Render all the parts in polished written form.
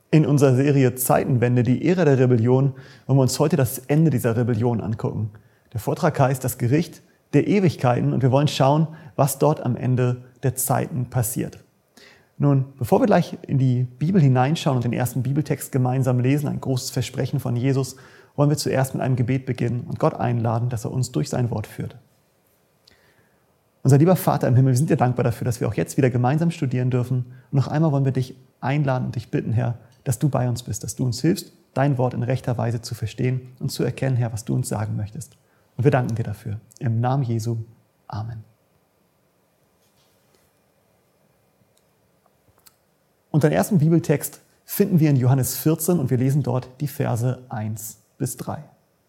In unserer Serie Zeitenwende, die Ära der Rebellion, wollen wir uns heute das Ende dieser Rebellion angucken. Der Vortrag heißt Das Gericht der Ewigkeiten und wir wollen schauen, was dort am Ende der Zeiten passiert. Nun, bevor wir gleich in die Bibel hineinschauen und den ersten Bibeltext gemeinsam lesen, ein großes Versprechen von Jesus, wollen wir zuerst mit einem Gebet beginnen und Gott einladen, dass er uns durch sein Wort führt. Unser lieber Vater im Himmel, wir sind dir dankbar dafür, dass wir auch jetzt wieder gemeinsam studieren dürfen. Und noch einmal wollen wir dich einladen und dich bitten, Herr, dass du bei uns bist, dass du uns hilfst, dein Wort in rechter Weise zu verstehen und zu erkennen, Herr, was du uns sagen möchtest. Und wir danken dir dafür. Im Namen Jesu. Amen. Unseren ersten Bibeltext finden wir in Johannes 14 und wir lesen dort die Verse 1 bis 3.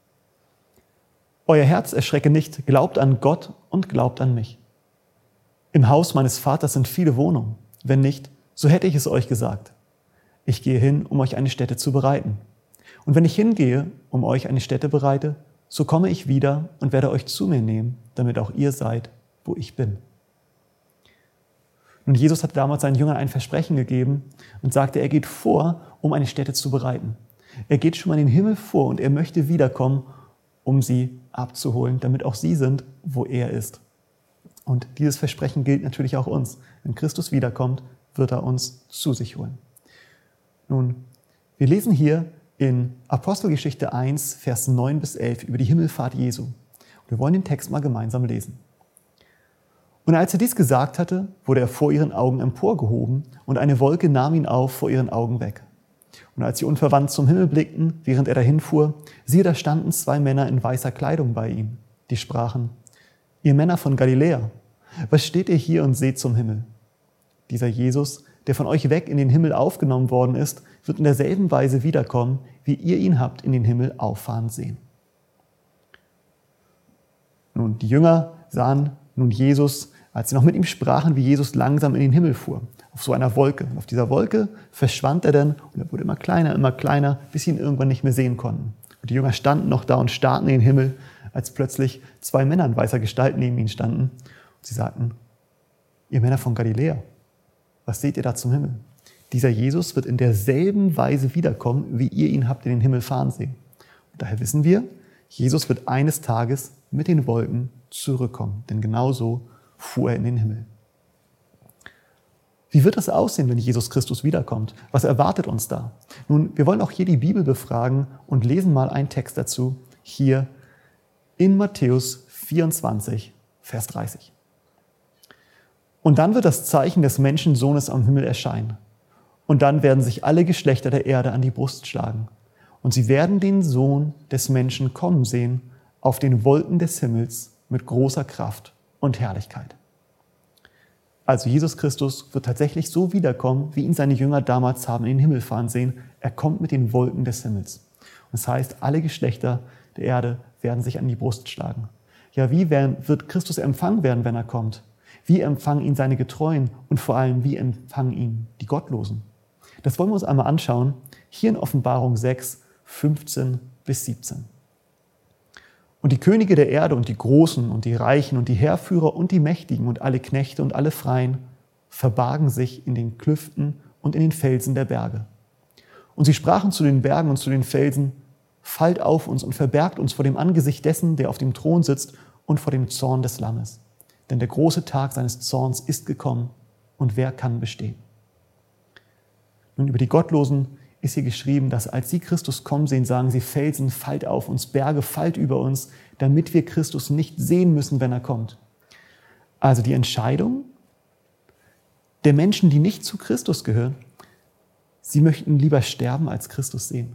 Euer Herz erschrecke nicht, glaubt an Gott und glaubt an mich. Im Haus meines Vaters sind viele Wohnungen. Wenn nicht, so hätte ich es euch gesagt. Ich gehe hin, um euch eine Stätte zu bereiten. Und wenn ich hingehe, um euch eine Stätte bereite, so komme ich wieder und werde euch zu mir nehmen, damit auch ihr seid, wo ich bin. Nun, Jesus hatte damals seinen Jüngern ein Versprechen gegeben und sagte, er geht vor, um eine Stätte zu bereiten. Er geht schon mal in den Himmel vor und er möchte wiederkommen, um sie abzuholen, damit auch sie sind, wo er ist. Und dieses Versprechen gilt natürlich auch uns. Wenn Christus wiederkommt, wird er uns zu sich holen. Nun, wir lesen hier in Apostelgeschichte 1, Vers 9 bis 11 über die Himmelfahrt Jesu. Und wir wollen den Text mal gemeinsam lesen. Und als er dies gesagt hatte, wurde er vor ihren Augen emporgehoben und eine Wolke nahm ihn auf vor ihren Augen weg. Und als sie unverwandt zum Himmel blickten, während er dahin fuhr, siehe, da standen zwei Männer in weißer Kleidung bei ihm. Die sprachen, ihr Männer von Galiläa, was steht ihr hier und seht zum Himmel? Dieser Jesus, der von euch weg in den Himmel aufgenommen worden ist, wird in derselben Weise wiederkommen, wie ihr ihn habt in den Himmel auffahren sehen. Nun, die Jünger sahen nun Jesus, als sie noch mit ihm sprachen, wie Jesus langsam in den Himmel fuhr, auf so einer Wolke. Und auf dieser Wolke verschwand er dann und er wurde immer kleiner, bis sie ihn irgendwann nicht mehr sehen konnten. Und die Jünger standen noch da und starrten in den Himmel, als plötzlich zwei Männer in weißer Gestalt neben ihnen standen. Und sie sagten, ihr Männer von Galiläa, was seht ihr da zum Himmel? Dieser Jesus wird in derselben Weise wiederkommen, wie ihr ihn habt in den Himmel fahren sehen. Und daher wissen wir, Jesus wird eines Tages mit den Wolken zurückkommen, denn genauso fuhr er in den Himmel. Wie wird das aussehen, wenn Jesus Christus wiederkommt? Was erwartet uns da? Nun, wir wollen auch hier die Bibel befragen und lesen mal einen Text dazu, hier in Matthäus 24, Vers 30. Und dann wird das Zeichen des Menschensohnes am Himmel erscheinen. Und dann werden sich alle Geschlechter der Erde an die Brust schlagen. Und sie werden den Sohn des Menschen kommen sehen auf den Wolken des Himmels mit großer Kraft und Herrlichkeit. Also Jesus Christus wird tatsächlich so wiederkommen, wie ihn seine Jünger damals haben in den Himmel fahren sehen. Er kommt mit den Wolken des Himmels. Und das heißt, alle Geschlechter der Erde werden sich an die Brust schlagen. Ja, wie wird Christus empfangen werden, wenn er kommt? Wie empfangen ihn seine Getreuen und vor allem, wie empfangen ihn die Gottlosen? Das wollen wir uns einmal anschauen, hier in Offenbarung 6, 15 bis 17. Und die Könige der Erde und die Großen und die Reichen und die Heerführer und die Mächtigen und alle Knechte und alle Freien verbargen sich in den Klüften und in den Felsen der Berge. Und sie sprachen zu den Bergen und zu den Felsen, fallt auf uns und verbergt uns vor dem Angesicht dessen, der auf dem Thron sitzt und vor dem Zorn des Lammes. Denn der große Tag seines Zorns ist gekommen und wer kann bestehen? Nun, über die Gottlosen ist hier geschrieben, dass als sie Christus kommen sehen, sagen sie, Felsen, fallt auf uns, Berge, fallt über uns, damit wir Christus nicht sehen müssen, wenn er kommt. Also die Entscheidung der Menschen, die nicht zu Christus gehören, sie möchten lieber sterben, als Christus sehen.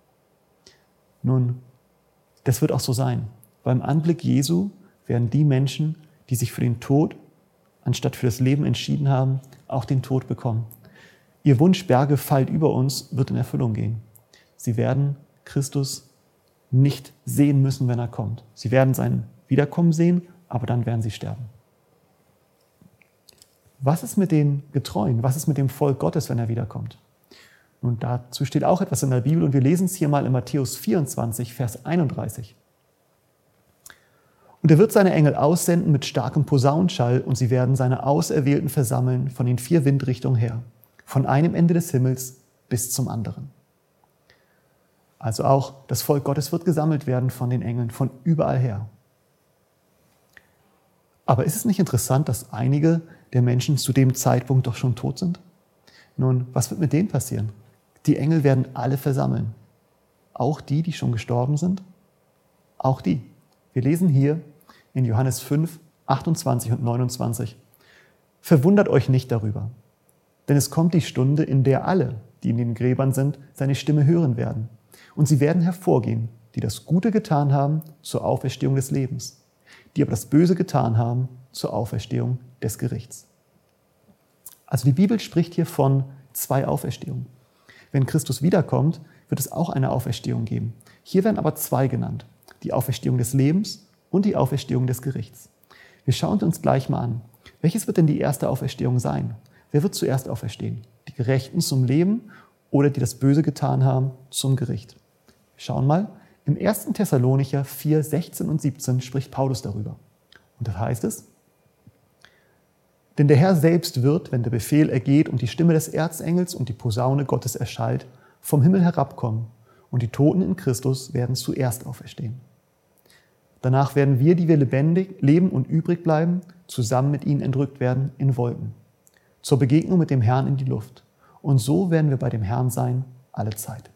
Nun, das wird auch so sein. Beim Anblick Jesu werden die Menschen, die sich für den Tod anstatt für das Leben entschieden haben, auch den Tod bekommen. Ihr Wunsch, Berge, fallt über uns, wird in Erfüllung gehen. Sie werden Christus nicht sehen müssen, wenn er kommt. Sie werden sein Wiederkommen sehen, aber dann werden sie sterben. Was ist mit den Getreuen? Was ist mit dem Volk Gottes, wenn er wiederkommt? Nun, dazu steht auch etwas in der Bibel und wir lesen es hier mal in Matthäus 24, Vers 31. Und er wird seine Engel aussenden mit starkem Posaunenschall und sie werden seine Auserwählten versammeln von den 4 Windrichtungen her, von einem Ende des Himmels bis zum anderen. Also auch das Volk Gottes wird gesammelt werden von den Engeln, von überall her. Aber ist es nicht interessant, dass einige der Menschen zu dem Zeitpunkt doch schon tot sind? Nun, was wird mit denen passieren? Die Engel werden alle versammeln. Auch die schon gestorben sind? Auch die. Wir lesen hier in Johannes 5, 28 und 29. Verwundert euch nicht darüber, denn es kommt die Stunde, in der alle, die in den Gräbern sind, seine Stimme hören werden. Und sie werden hervorgehen, die das Gute getan haben zur Auferstehung des Lebens, die aber das Böse getan haben zur Auferstehung des Gerichts. Also die Bibel spricht hier von 2 Auferstehungen. Wenn Christus wiederkommt, wird es auch eine Auferstehung geben. Hier werden aber 2 genannt. Die Auferstehung des Lebens und die Auferstehung des Gerichts. Wir schauen uns gleich mal an. Welches wird denn die erste Auferstehung sein? Wer wird zuerst auferstehen? Die Gerechten zum Leben oder die das Böse getan haben zum Gericht? Wir schauen mal. Im 1. Thessalonicher 4, 16 und 17 spricht Paulus darüber. Und da heißt es: Denn der Herr selbst wird, wenn der Befehl ergeht und die Stimme des Erzengels und die Posaune Gottes erschallt, vom Himmel herabkommen, und die Toten in Christus werden zuerst auferstehen. Danach werden wir, die wir lebendig leben und übrig bleiben, zusammen mit ihnen entrückt werden in Wolken, zur Begegnung mit dem Herrn in die Luft. Und so werden wir bei dem Herrn sein alle Zeit.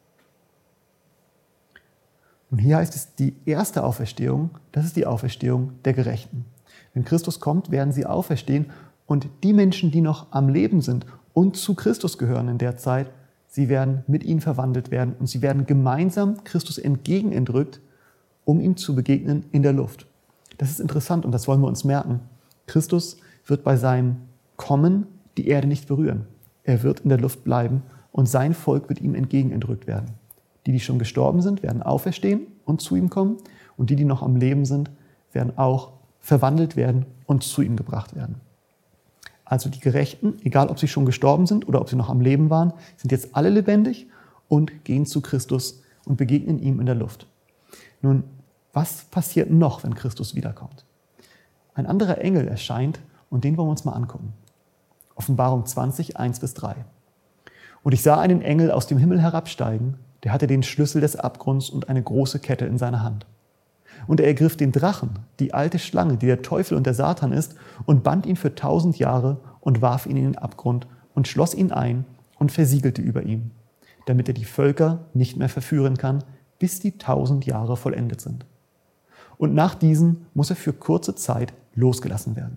Und hier heißt es, die erste Auferstehung, das ist die Auferstehung der Gerechten. Wenn Christus kommt, werden sie auferstehen, und die Menschen, die noch am Leben sind und zu Christus gehören in der Zeit, sie werden mit ihm verwandelt werden und sie werden gemeinsam Christus entgegenentrückt, um ihm zu begegnen in der Luft. Das ist interessant und das wollen wir uns merken. Christus wird bei seinem Kommen die Erde nicht berühren. Er wird in der Luft bleiben und sein Volk wird ihm entgegenentrückt werden. Die schon gestorben sind, werden auferstehen und zu ihm kommen, und die noch am Leben sind, werden auch verwandelt werden und zu ihm gebracht werden. Also die Gerechten, egal ob sie schon gestorben sind oder ob sie noch am Leben waren, sind jetzt alle lebendig und gehen zu Christus und begegnen ihm in der Luft. Nun, was passiert noch, wenn Christus wiederkommt? Ein anderer Engel erscheint und den wollen wir uns mal angucken. Offenbarung 20, 1-3. Und ich sah einen Engel aus dem Himmel herabsteigen, der hatte den Schlüssel des Abgrunds und eine große Kette in seiner Hand. Und er ergriff den Drachen, die alte Schlange, die der Teufel und der Satan ist, und band ihn für 1000 Jahre und warf ihn in den Abgrund und schloss ihn ein und versiegelte über ihm, damit er die Völker nicht mehr verführen kann, bis die 1000 Jahre vollendet sind. Und nach diesen muss er für kurze Zeit losgelassen werden.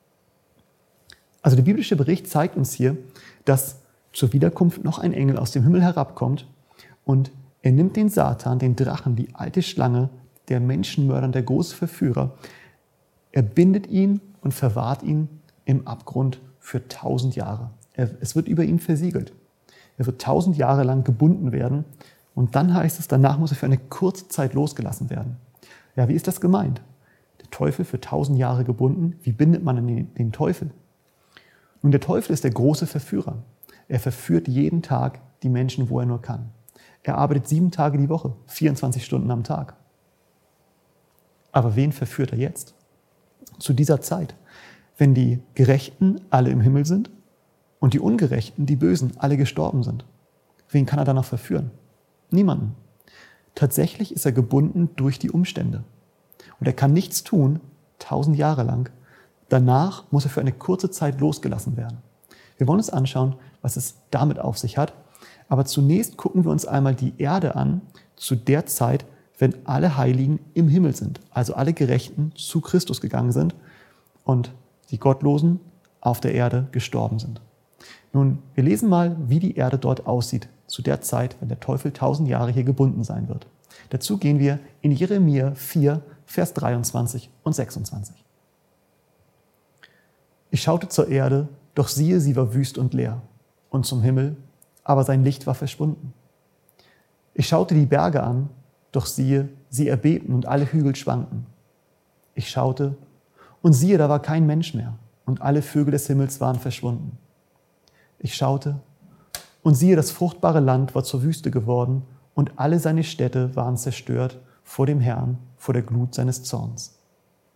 Also der biblische Bericht zeigt uns hier, dass zur Wiederkunft noch ein Engel aus dem Himmel herabkommt und er nimmt den Satan, den Drachen, die alte Schlange, der Menschenmörder, der große Verführer. Er bindet ihn und verwahrt ihn im Abgrund für 1000 Jahre. Es wird über ihn versiegelt. Er wird 1000 Jahre lang gebunden werden und dann heißt es, danach muss er für eine kurze Zeit losgelassen werden. Ja, wie ist das gemeint? Der Teufel für 1000 Jahre gebunden, wie bindet man den Teufel? Nun, der Teufel ist der große Verführer. Er verführt jeden Tag die Menschen, wo er nur kann. Er arbeitet 7 Tage die Woche, 24 Stunden am Tag. Aber wen verführt er jetzt? Zu dieser Zeit, wenn die Gerechten alle im Himmel sind und die Ungerechten, die Bösen, alle gestorben sind. Wen kann er dann noch verführen? Niemanden. Tatsächlich ist er gebunden durch die Umstände. Und er kann nichts tun, 1000 Jahre lang. Danach muss er für eine kurze Zeit losgelassen werden. Wir wollen uns anschauen, was es damit auf sich hat. Aber zunächst gucken wir uns einmal die Erde an, zu der Zeit, wenn alle Heiligen im Himmel sind, also alle Gerechten zu Christus gegangen sind und die Gottlosen auf der Erde gestorben sind. Nun, wir lesen mal, wie die Erde dort aussieht, zu der Zeit, wenn der Teufel 1000 Jahre hier gebunden sein wird. Dazu gehen wir in Jeremia 4, Vers 23 und 26. Ich schaute zur Erde, doch siehe, sie war wüst und leer, und zum Himmel, aber sein Licht war verschwunden. Ich schaute die Berge an, doch siehe, sie erbebten und alle Hügel schwanken. Ich schaute, und siehe, da war kein Mensch mehr, und alle Vögel des Himmels waren verschwunden. Ich schaute, und siehe, das fruchtbare Land war zur Wüste geworden, und alle seine Städte waren zerstört vor dem Herrn, vor der Glut seines Zorns.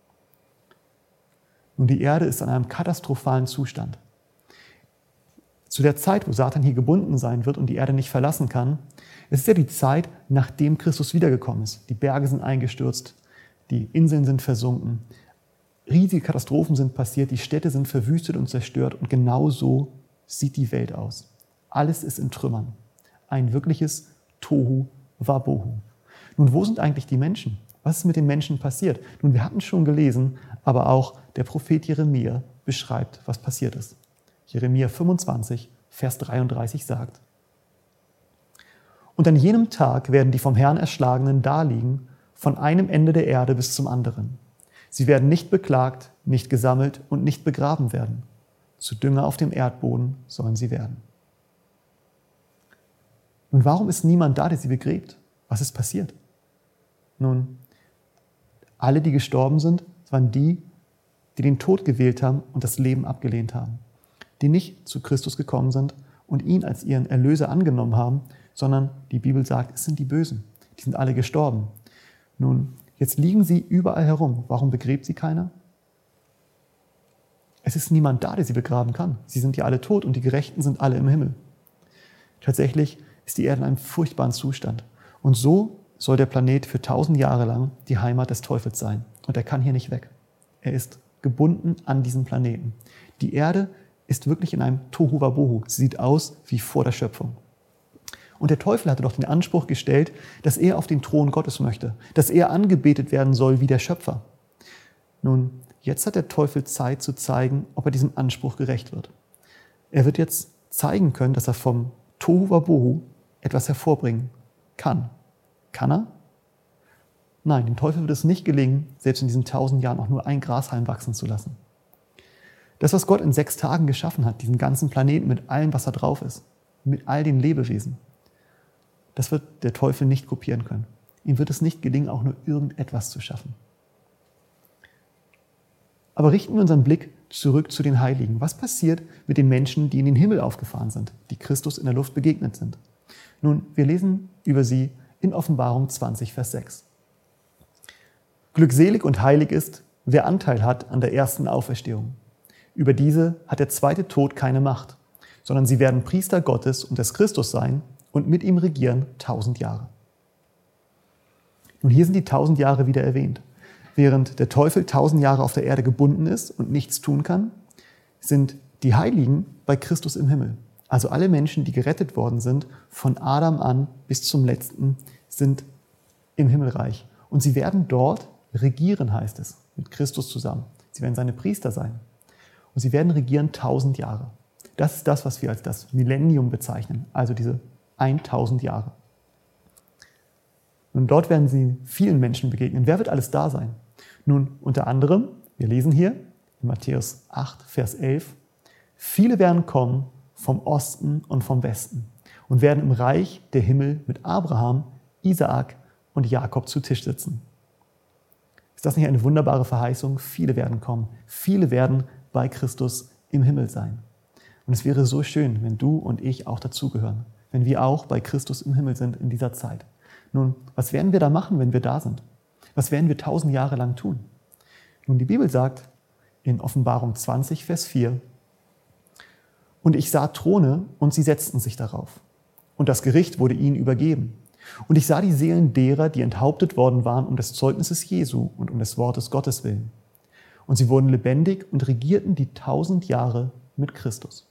Nun, die Erde ist in einem katastrophalen Zustand. Zu der Zeit, wo Satan hier gebunden sein wird und die Erde nicht verlassen kann, es ist ja die Zeit, nachdem Christus wiedergekommen ist. Die Berge sind eingestürzt, die Inseln sind versunken, riesige Katastrophen sind passiert, die Städte sind verwüstet und zerstört und genau so sieht die Welt aus. Alles ist in Trümmern. Ein wirkliches Tohu Wabohu. Nun, wo sind eigentlich die Menschen? Was ist mit den Menschen passiert? Nun, wir hatten schon gelesen, aber auch der Prophet Jeremia beschreibt, was passiert ist. Jeremia 25, Vers 33 sagt: Und an jenem Tag werden die vom Herrn Erschlagenen daliegen, von einem Ende der Erde bis zum anderen. Sie werden nicht beklagt, nicht gesammelt und nicht begraben werden. Zu Dünger auf dem Erdboden sollen sie werden. Nun, warum ist niemand da, der sie begräbt? Was ist passiert? Nun, alle, die gestorben sind, waren die, die den Tod gewählt haben und das Leben abgelehnt haben. Die nicht zu Christus gekommen sind und ihn als ihren Erlöser angenommen haben, sondern die Bibel sagt, es sind die Bösen. Die sind alle gestorben. Nun, jetzt liegen sie überall herum. Warum begräbt sie keiner? Es ist niemand da, der sie begraben kann. Sie sind ja alle tot und die Gerechten sind alle im Himmel. Tatsächlich ist die Erde in einem furchtbaren Zustand. Und so soll der Planet für 1000 Jahre lang die Heimat des Teufels sein. Und er kann hier nicht weg. Er ist gebunden an diesen Planeten. Die Erde ist wirklich in einem Tohu Wabohu. Sie sieht aus wie vor der Schöpfung. Und der Teufel hatte doch den Anspruch gestellt, dass er auf den Thron Gottes möchte, dass er angebetet werden soll wie der Schöpfer. Nun, jetzt hat der Teufel Zeit zu zeigen, ob er diesem Anspruch gerecht wird. Er wird jetzt zeigen können, dass er vom Tohu Wabohu etwas hervorbringen kann. Kann er? Nein, dem Teufel wird es nicht gelingen, selbst in diesen 1000 Jahren auch nur ein Grashalm wachsen zu lassen. Das, was Gott in 6 Tagen geschaffen hat, diesen ganzen Planeten mit allem, was da drauf ist, mit all den Lebewesen, das wird der Teufel nicht kopieren können. Ihm wird es nicht gelingen, auch nur irgendetwas zu schaffen. Aber richten wir unseren Blick zurück zu den Heiligen. Was passiert mit den Menschen, die in den Himmel aufgefahren sind, die Christus in der Luft begegnet sind? Nun, wir lesen über sie in Offenbarung 20, Vers 6. Glückselig und heilig ist, wer Anteil hat an der ersten Auferstehung. Über diese hat der zweite Tod keine Macht, sondern sie werden Priester Gottes und des Christus sein und mit ihm regieren 1000 Jahre. Nun, hier sind die 1000 Jahre wieder erwähnt. Während der Teufel 1000 Jahre auf der Erde gebunden ist und nichts tun kann, sind die Heiligen bei Christus im Himmel. Also alle Menschen, die gerettet worden sind, von Adam an bis zum Letzten, sind im Himmelreich. Und sie werden dort regieren, heißt es, mit Christus zusammen. Sie werden seine Priester sein. Und sie werden regieren 1000 Jahre. Das ist das, was wir als das Millennium bezeichnen, also diese 1000 Jahre. Und dort werden sie vielen Menschen begegnen. Wer wird alles da sein? Nun, unter anderem, wir lesen hier in Matthäus 8, Vers 11, viele werden kommen vom Osten und vom Westen und werden im Reich der Himmel mit Abraham, Isaak und Jakob zu Tisch sitzen. Ist das nicht eine wunderbare Verheißung? Viele werden kommen. Viele werden bei Christus im Himmel sein. Und es wäre so schön, wenn du und ich auch dazugehören, wenn wir auch bei Christus im Himmel sind in dieser Zeit. Nun, was werden wir da machen, wenn wir da sind? Was werden wir 1000 Jahre lang tun? Nun, die Bibel sagt in Offenbarung 20, Vers 4, und ich sah Throne und sie setzten sich darauf. Und das Gericht wurde ihnen übergeben. Und ich sah die Seelen derer, die enthauptet worden waren um des Zeugnisses Jesu und um des Wortes Gottes willen. Und sie wurden lebendig und regierten die 1000 Jahre mit Christus.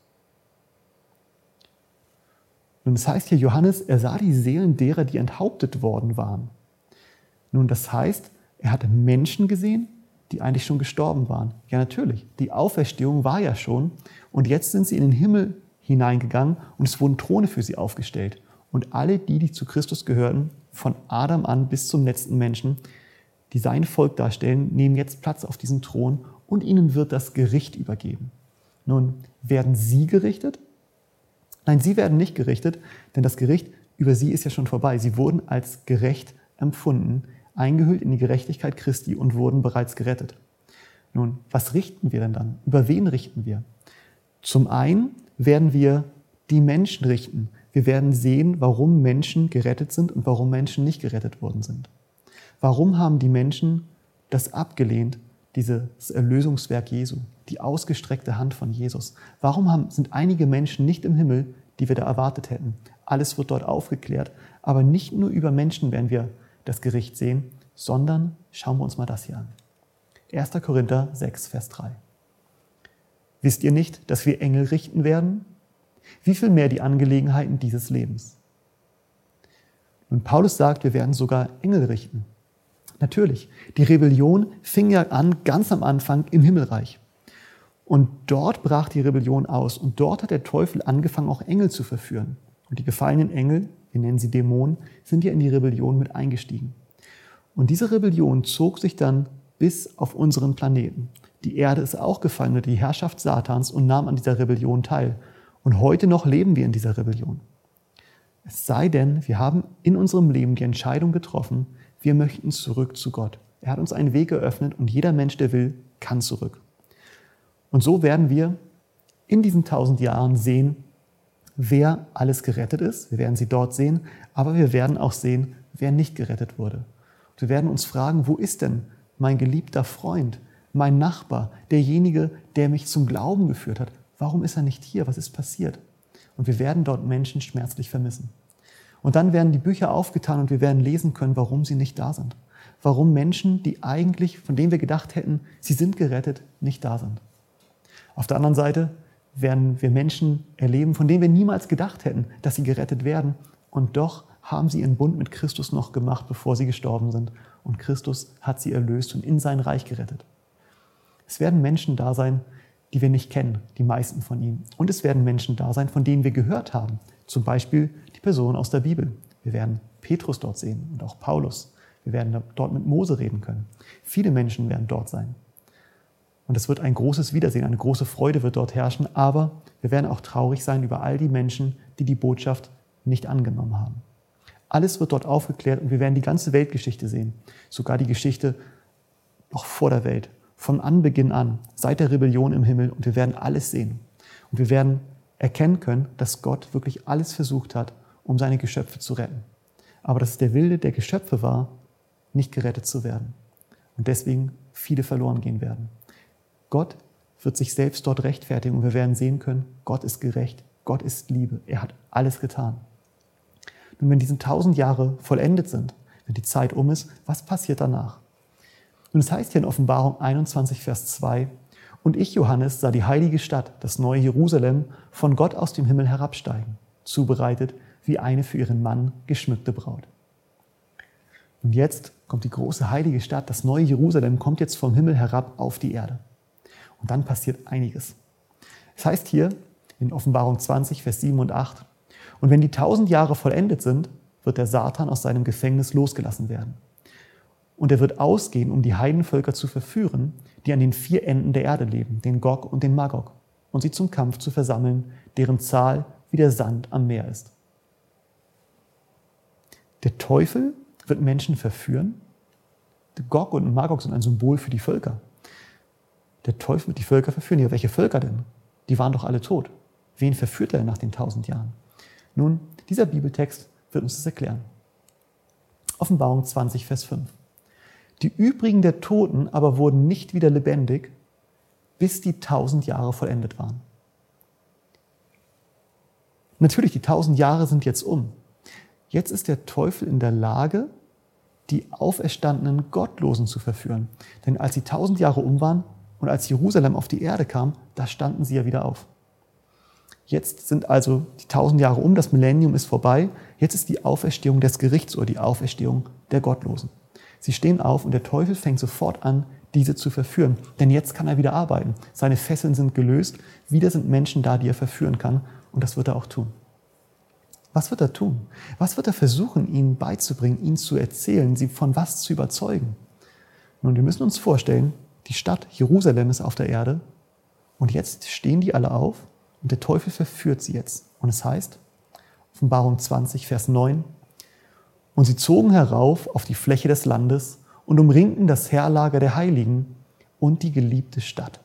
Nun, das heißt hier, Johannes, er sah die Seelen derer, die enthauptet worden waren. Nun, das heißt, er hatte Menschen gesehen, die eigentlich schon gestorben waren. Ja, natürlich, die Auferstehung war ja schon. Und jetzt sind sie in den Himmel hineingegangen und es wurden Throne für sie aufgestellt. Und alle die zu Christus gehörten, von Adam an bis zum letzten Menschen, die sein Volk darstellen, nehmen jetzt Platz auf diesem Thron und ihnen wird das Gericht übergeben. Nun, werden sie gerichtet? Nein, sie werden nicht gerichtet, denn das Gericht über sie ist ja schon vorbei. Sie wurden als gerecht empfunden, eingehüllt in die Gerechtigkeit Christi und wurden bereits gerettet. Nun, was richten wir denn dann? Über wen richten wir? Zum einen werden wir die Menschen richten. Wir werden sehen, warum Menschen gerettet sind und warum Menschen nicht gerettet worden sind. Warum haben die Menschen das abgelehnt, dieses Erlösungswerk Jesu? die ausgestreckte Hand von Jesus. Warum sind einige Menschen nicht im Himmel, die wir da erwartet hätten? Alles wird dort aufgeklärt, aber nicht nur über Menschen werden wir das Gericht sehen, sondern schauen wir uns mal das hier an. 1. Korinther 6, Vers 3. Wisst ihr nicht, dass wir Engel richten werden? Wie viel mehr die Angelegenheiten dieses Lebens? Und Paulus sagt, wir werden sogar Engel richten. Natürlich, die Rebellion fing ja an, ganz am Anfang im Himmelreich. Und dort brach die Rebellion aus. Und dort hat der Teufel angefangen, auch Engel zu verführen. Und die gefallenen Engel, wir nennen sie Dämonen, sind ja in die Rebellion mit eingestiegen. Und diese Rebellion zog sich dann bis auf unseren Planeten. Die Erde ist auch gefallen unter die Herrschaft Satans und nahm an dieser Rebellion teil. Und heute noch leben wir in dieser Rebellion. Es sei denn, wir haben in unserem Leben die Entscheidung getroffen, wir möchten zurück zu Gott. Er hat uns einen Weg eröffnet und jeder Mensch, der will, kann zurück. Und so werden wir in diesen 1000 Jahren sehen, wer alles gerettet ist. Wir werden sie dort sehen, aber wir werden auch sehen, wer nicht gerettet wurde. Und wir werden uns fragen, wo ist denn mein geliebter Freund, mein Nachbar, derjenige, der mich zum Glauben geführt hat? Warum ist er nicht hier? Was ist passiert? Und wir werden dort Menschen schmerzlich vermissen. Und dann werden die Bücher aufgetan und wir werden lesen können, warum sie nicht da sind. Warum Menschen, die eigentlich, von denen wir gedacht hätten, sie sind gerettet, nicht da sind. Auf der anderen Seite werden wir Menschen erleben, von denen wir niemals gedacht hätten, dass sie gerettet werden. Und doch haben sie ihren Bund mit Christus noch gemacht, bevor sie gestorben sind. Und Christus hat sie erlöst und in sein Reich gerettet. Es werden Menschen da sein, die wir nicht kennen, die meisten von ihnen. Und es werden Menschen da sein, von denen wir gehört haben. Zum Beispiel die Personen aus der Bibel. Wir werden Petrus dort sehen und auch Paulus. Wir werden dort mit Mose reden können. Viele Menschen werden dort sein. Und es wird ein großes Wiedersehen, eine große Freude wird dort herrschen. Aber wir werden auch traurig sein über all die Menschen, die die Botschaft nicht angenommen haben. Alles wird dort aufgeklärt und wir werden die ganze Weltgeschichte sehen. Sogar die Geschichte noch vor der Welt. Von Anbeginn an, seit der Rebellion im Himmel. Und wir werden alles sehen. Und wir werden erkennen können, dass Gott wirklich alles versucht hat, um seine Geschöpfe zu retten. Aber dass es der Wille der Geschöpfe war, nicht gerettet zu werden. Und deswegen viele verloren gehen werden. Gott wird sich selbst dort rechtfertigen und wir werden sehen können, Gott ist gerecht, Gott ist Liebe. Er hat alles getan. Nun, wenn diese 1000 Jahre vollendet sind, wenn die Zeit um ist, was passiert danach? Und es heißt hier in Offenbarung 21, Vers 2, und ich, Johannes, sah die heilige Stadt, das neue Jerusalem, von Gott aus dem Himmel herabsteigen, zubereitet wie eine für ihren Mann geschmückte Braut. Und jetzt kommt die große heilige Stadt, das neue Jerusalem, kommt jetzt vom Himmel herab auf die Erde. Und dann passiert einiges. Es heißt hier in Offenbarung 20, Vers 7 und 8, und wenn die 1000 Jahre vollendet sind, wird der Satan aus seinem Gefängnis losgelassen werden. Und er wird ausgehen, um die Heidenvölker zu verführen, die an den 4 Enden der Erde leben, den Gog und den Magog, und sie zum Kampf zu versammeln, deren Zahl wie der Sand am Meer ist. Der Teufel wird Menschen verführen. Gog und Magog sind ein Symbol für die Völker. Der Teufel wird die Völker verführen. Ja, welche Völker denn? Die waren doch alle tot. Wen verführt er nach den 1000 Jahren? Nun, dieser Bibeltext wird uns das erklären. Offenbarung 20, Vers 5. Die übrigen der Toten aber wurden nicht wieder lebendig, bis die 1000 Jahre vollendet waren. Natürlich, die 1000 Jahre sind jetzt um. Jetzt ist der Teufel in der Lage, die auferstandenen Gottlosen zu verführen. Denn als die 1000 Jahre um waren und als Jerusalem auf die Erde kam, da standen sie ja wieder auf. Jetzt sind also die 1000 Jahre um, das Millennium ist vorbei. Jetzt ist die Auferstehung des Gerichts oder die Auferstehung der Gottlosen. Sie stehen auf und der Teufel fängt sofort an, diese zu verführen. Denn jetzt kann er wieder arbeiten. Seine Fesseln sind gelöst. Wieder sind Menschen da, die er verführen kann. Und das wird er auch tun. Was wird er tun? Was wird er versuchen, ihnen beizubringen, ihnen zu erzählen, sie von was zu überzeugen? Nun, wir müssen uns vorstellen, die Stadt Jerusalem ist auf der Erde und jetzt stehen die alle auf und der Teufel verführt sie jetzt. Und es heißt, Offenbarung 20, Vers 9, und sie zogen herauf auf die Fläche des Landes und umringten das Heerlager der Heiligen und die geliebte Stadt.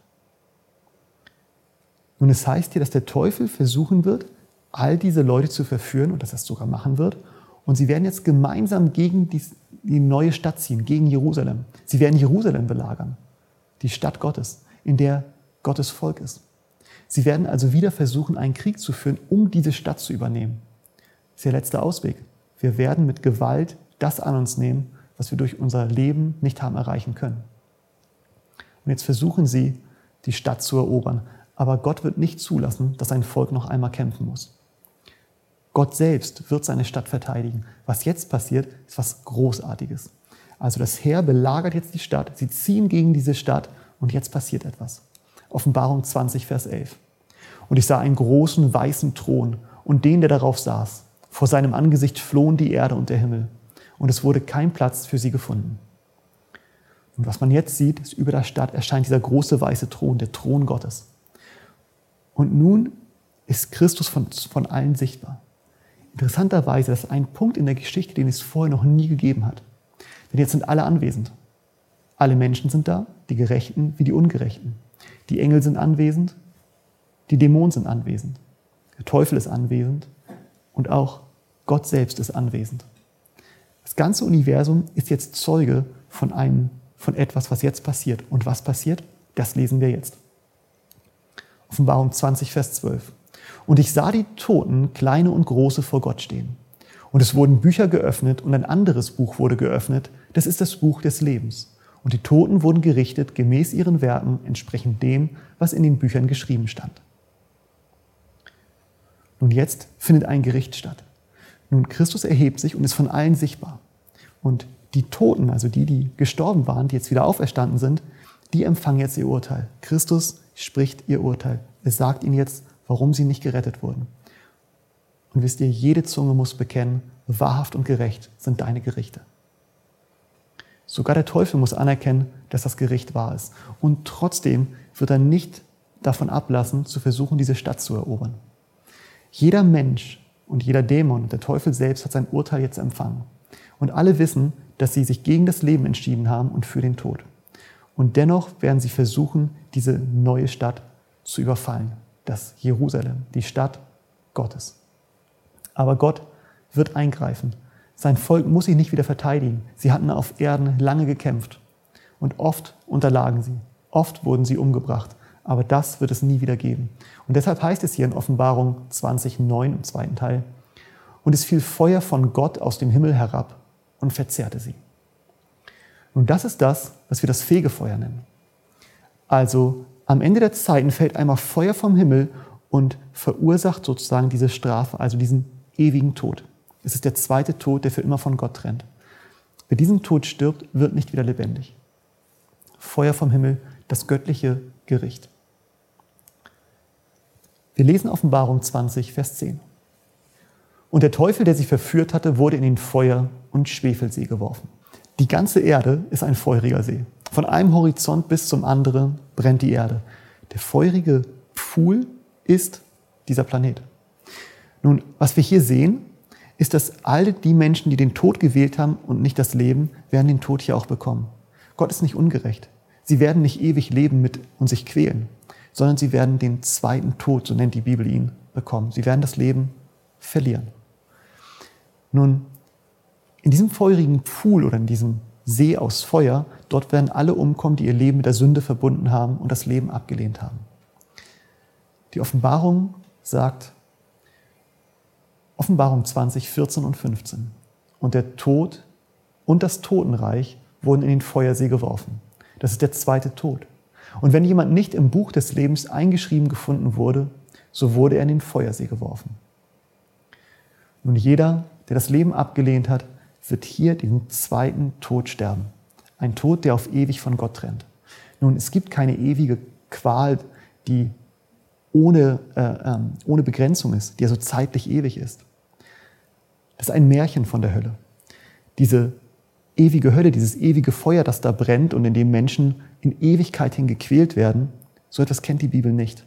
Nun, es heißt hier, dass der Teufel versuchen wird, all diese Leute zu verführen und dass er es sogar machen wird. Und sie werden jetzt gemeinsam gegen die neue Stadt ziehen, gegen Jerusalem. Sie werden Jerusalem belagern, die Stadt Gottes, in der Gottes Volk ist. Sie werden also wieder versuchen, einen Krieg zu führen, um diese Stadt zu übernehmen. Das ist der letzte Ausweg. Wir werden mit Gewalt das an uns nehmen, was wir durch unser Leben nicht haben erreichen können. Und jetzt versuchen sie, die Stadt zu erobern. Aber Gott wird nicht zulassen, dass sein Volk noch einmal kämpfen muss. Gott selbst wird seine Stadt verteidigen. Was jetzt passiert, ist was Großartiges. Also das Heer belagert jetzt die Stadt, sie ziehen gegen diese Stadt und jetzt passiert etwas. Offenbarung 20, Vers 11. Und ich sah einen großen weißen Thron und den, der darauf saß. Vor seinem Angesicht flohen die Erde und der Himmel. Und es wurde kein Platz für sie gefunden. Und was man jetzt sieht, ist, über der Stadt erscheint dieser große weiße Thron, der Thron Gottes. Und nun ist Christus von allen sichtbar. Interessanterweise, das ist ein Punkt in der Geschichte, den es vorher noch nie gegeben hat. Denn jetzt sind alle anwesend. Alle Menschen sind da, die Gerechten wie die Ungerechten. Die Engel sind anwesend, die Dämonen sind anwesend. Der Teufel ist anwesend und auch Gott selbst ist anwesend. Das ganze Universum ist jetzt Zeuge von etwas, was jetzt passiert. Und was passiert? Das lesen wir jetzt. Offenbarung 20, Vers 12. Und ich sah die Toten, kleine und große, vor Gott stehen. Und es wurden Bücher geöffnet und ein anderes Buch wurde geöffnet. Das ist das Buch des Lebens. Und die Toten wurden gerichtet gemäß ihren Werken, entsprechend dem, was in den Büchern geschrieben stand. Nun jetzt findet ein Gericht statt. Nun Christus erhebt sich und ist von allen sichtbar. Und die Toten, also die gestorben waren, die jetzt wieder auferstanden sind, die empfangen jetzt ihr Urteil. Christus spricht ihr Urteil. Er sagt ihnen jetzt, warum sie nicht gerettet wurden. Und wisst ihr, jede Zunge muss bekennen, wahrhaft und gerecht sind deine Gerichte. Sogar der Teufel muss anerkennen, dass das Gericht wahr ist. Und trotzdem wird er nicht davon ablassen, zu versuchen, diese Stadt zu erobern. Jeder Mensch und jeder Dämon, der Teufel selbst, hat sein Urteil jetzt empfangen. Und alle wissen, dass sie sich gegen das Leben entschieden haben und für den Tod. Und dennoch werden sie versuchen, diese neue Stadt zu überfallen. Das Jerusalem, die Stadt Gottes. Aber Gott wird eingreifen. Sein Volk muss sich nicht wieder verteidigen. Sie hatten auf Erden lange gekämpft. Und oft unterlagen sie. Oft wurden sie umgebracht. Aber das wird es nie wieder geben. Und deshalb heißt es hier in Offenbarung 20,9 im zweiten Teil, und es fiel Feuer von Gott aus dem Himmel herab und verzehrte sie. Nun, das ist das, was wir das Fegefeuer nennen. Also am Ende der Zeiten fällt einmal Feuer vom Himmel und verursacht sozusagen diese Strafe, also diesen ewigen Tod. Es ist der zweite Tod, der für immer von Gott trennt. Wer diesen Tod stirbt, wird nicht wieder lebendig. Feuer vom Himmel, das göttliche Gericht. Wir lesen Offenbarung 20, Vers 10. Und der Teufel, der sie verführt hatte, wurde in den Feuer- und Schwefelsee geworfen. Die ganze Erde ist ein feuriger See. Von einem Horizont bis zum anderen brennt die Erde. Der feurige Pfuhl ist dieser Planet. Nun, was wir hier sehen, ist, dass all die Menschen, die den Tod gewählt haben und nicht das Leben, werden den Tod hier auch bekommen. Gott ist nicht ungerecht. Sie werden nicht ewig leben und sich quälen, sondern sie werden den zweiten Tod, so nennt die Bibel ihn, bekommen. Sie werden das Leben verlieren. Nun, in diesem feurigen Pfuhl oder in diesem See aus Feuer, dort werden alle umkommen, die ihr Leben mit der Sünde verbunden haben und das Leben abgelehnt haben. Die Offenbarung sagt, Offenbarung 20, 14 und 15. Und der Tod und das Totenreich wurden in den Feuersee geworfen. Das ist der zweite Tod. Und wenn jemand nicht im Buch des Lebens eingeschrieben gefunden wurde, so wurde er in den Feuersee geworfen. Nun, jeder, der das Leben abgelehnt hat, wird hier den zweiten Tod sterben. Ein Tod, der auf ewig von Gott trennt. Nun, es gibt keine ewige Qual, die ohne Begrenzung ist, die also zeitlich ewig ist. Das ist ein Märchen von der Hölle. Diese ewige Hölle, dieses ewige Feuer, das da brennt und in dem Menschen in Ewigkeit hin gequält werden, so etwas kennt die Bibel nicht.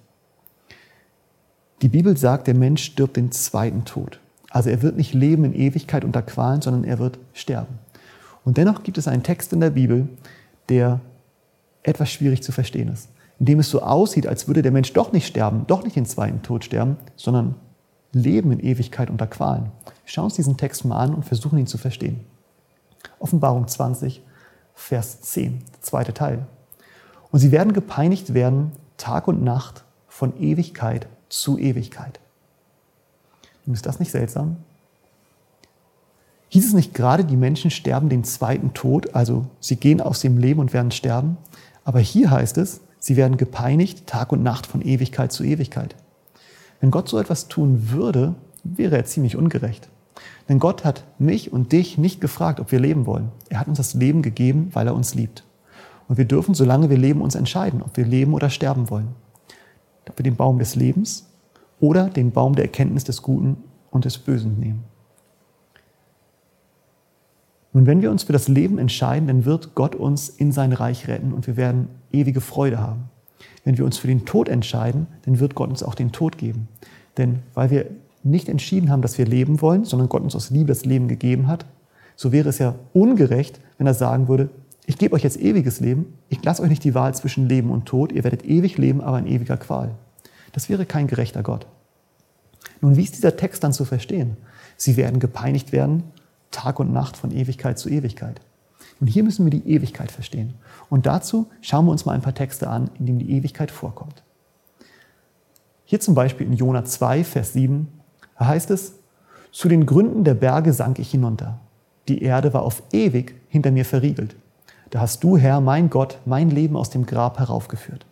Die Bibel sagt, der Mensch stirbt den zweiten Tod. Also er wird nicht leben in Ewigkeit unter Qualen, sondern er wird sterben. Und dennoch gibt es einen Text in der Bibel, der etwas schwierig zu verstehen ist. In dem es so aussieht, als würde der Mensch doch nicht sterben, doch nicht den zweiten Tod sterben, sondern leben in Ewigkeit unter Qualen. Wir schauen uns diesen Text mal an und versuchen ihn zu verstehen. Offenbarung 20, Vers 10, der zweite Teil. Und sie werden gepeinigt werden Tag und Nacht von Ewigkeit zu Ewigkeit. Nun, ist das nicht seltsam? Hieß es nicht gerade, die Menschen sterben den zweiten Tod, also sie gehen aus dem Leben und werden sterben? Aber hier heißt es, sie werden gepeinigt Tag und Nacht von Ewigkeit zu Ewigkeit. Wenn Gott so etwas tun würde, wäre er ziemlich ungerecht. Denn Gott hat mich und dich nicht gefragt, ob wir leben wollen. Er hat uns das Leben gegeben, weil er uns liebt. Und wir dürfen, solange wir leben, uns entscheiden, ob wir leben oder sterben wollen. Ob wir den Baum des Lebens oder den Baum der Erkenntnis des Guten und des Bösen nehmen. Nun, wenn wir uns für das Leben entscheiden, dann wird Gott uns in sein Reich retten und wir werden ewige Freude haben. Wenn wir uns für den Tod entscheiden, dann wird Gott uns auch den Tod geben. Denn weil wir nicht entschieden haben, dass wir leben wollen, sondern Gott uns aus Liebe das Leben gegeben hat, so wäre es ja ungerecht, wenn er sagen würde, ich gebe euch jetzt ewiges Leben, ich lasse euch nicht die Wahl zwischen Leben und Tod, ihr werdet ewig leben, aber in ewiger Qual. Das wäre kein gerechter Gott. Nun, wie ist dieser Text dann zu verstehen? Sie werden gepeinigt werden, Tag und Nacht von Ewigkeit zu Ewigkeit. Und hier müssen wir die Ewigkeit verstehen. Und dazu schauen wir uns mal ein paar Texte an, in denen die Ewigkeit vorkommt. Hier zum Beispiel in Jona 2, Vers 7, da heißt es, zu den Gründen der Berge sank ich hinunter. Die Erde war auf ewig hinter mir verriegelt. Da hast du, Herr, mein Gott, mein Leben aus dem Grab heraufgeführt.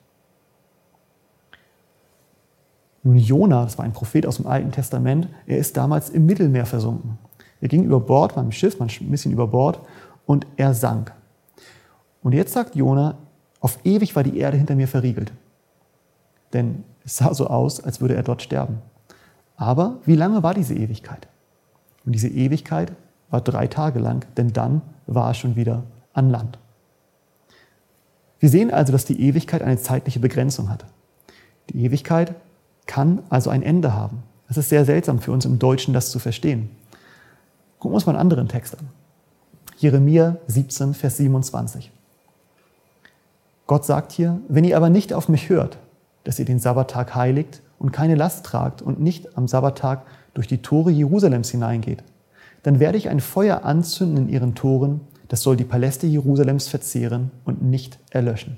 Nun, Jona, das war ein Prophet aus dem Alten Testament, er ist damals im Mittelmeer versunken. Er ging über Bord, war im Schiff, ein bisschen über Bord und er sank. Und jetzt sagt Jona, auf ewig war die Erde hinter mir verriegelt. Denn es sah so aus, als würde er dort sterben. Aber wie lange war diese Ewigkeit? Und diese Ewigkeit war 3 Tage lang, denn dann war er schon wieder an Land. Wir sehen also, dass die Ewigkeit eine zeitliche Begrenzung hat. Die Ewigkeit kann also ein Ende haben. Es ist sehr seltsam für uns im Deutschen, das zu verstehen. Gucken wir uns mal einen anderen Text an. Jeremia 17, Vers 27. Gott sagt hier, wenn ihr aber nicht auf mich hört, dass ihr den Sabbattag heiligt und keine Last tragt und nicht am Sabbattag durch die Tore Jerusalems hineingeht, dann werde ich ein Feuer anzünden in ihren Toren, das soll die Paläste Jerusalems verzehren und nicht erlöschen.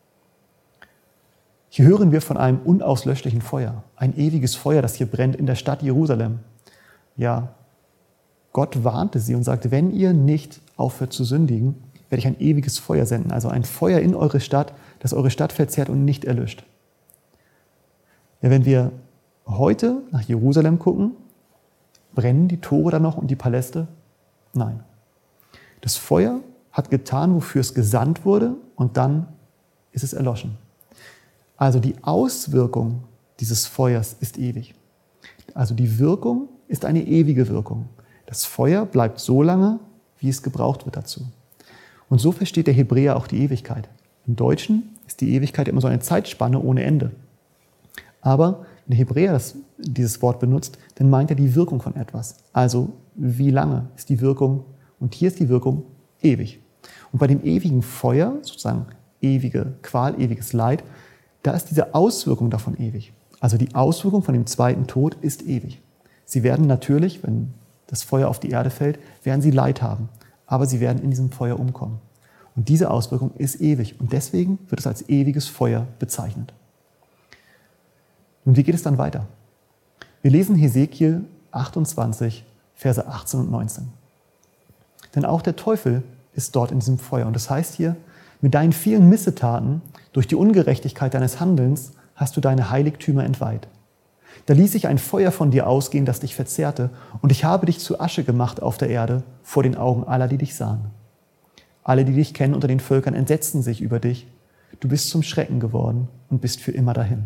Hier hören wir von einem unauslöschlichen Feuer, ein ewiges Feuer, das hier brennt in der Stadt Jerusalem. Ja, Gott warnte sie und sagte, wenn ihr nicht aufhört zu sündigen, werde ich ein ewiges Feuer senden, also ein Feuer in eure Stadt, das eure Stadt verzehrt und nicht erlöscht. Ja, wenn wir heute nach Jerusalem gucken, brennen die Tore da noch und die Paläste? Nein. Das Feuer hat getan, wofür es gesandt wurde, und dann ist es erloschen. Also die Auswirkung dieses Feuers ist ewig. Also die Wirkung ist eine ewige Wirkung. Das Feuer bleibt so lange, wie es gebraucht wird dazu. Und so versteht der Hebräer auch die Ewigkeit. Im Deutschen ist die Ewigkeit immer so eine Zeitspanne ohne Ende. Aber wenn der Hebräer dieses Wort benutzt, dann meint er die Wirkung von etwas. Also wie lange ist die Wirkung? Und hier ist die Wirkung ewig. Und bei dem ewigen Feuer, sozusagen ewige Qual, ewiges Leid, da ist diese Auswirkung davon ewig. Also die Auswirkung von dem zweiten Tod ist ewig. Sie werden natürlich, wenn das Feuer auf die Erde fällt, werden sie Leid haben. Aber sie werden in diesem Feuer umkommen. Und diese Auswirkung ist ewig. Und deswegen wird es als ewiges Feuer bezeichnet. Und wie geht es dann weiter? Wir lesen Hesekiel 28, Verse 18 und 19. Denn auch der Teufel ist dort in diesem Feuer. Und das heißt hier, mit deinen vielen Missetaten, durch die Ungerechtigkeit deines Handelns, hast du deine Heiligtümer entweiht. Da ließ ich ein Feuer von dir ausgehen, das dich verzehrte, und ich habe dich zu Asche gemacht auf der Erde, vor den Augen aller, die dich sahen. Alle, die dich kennen unter den Völkern, entsetzten sich über dich. Du bist zum Schrecken geworden und bist für immer dahin.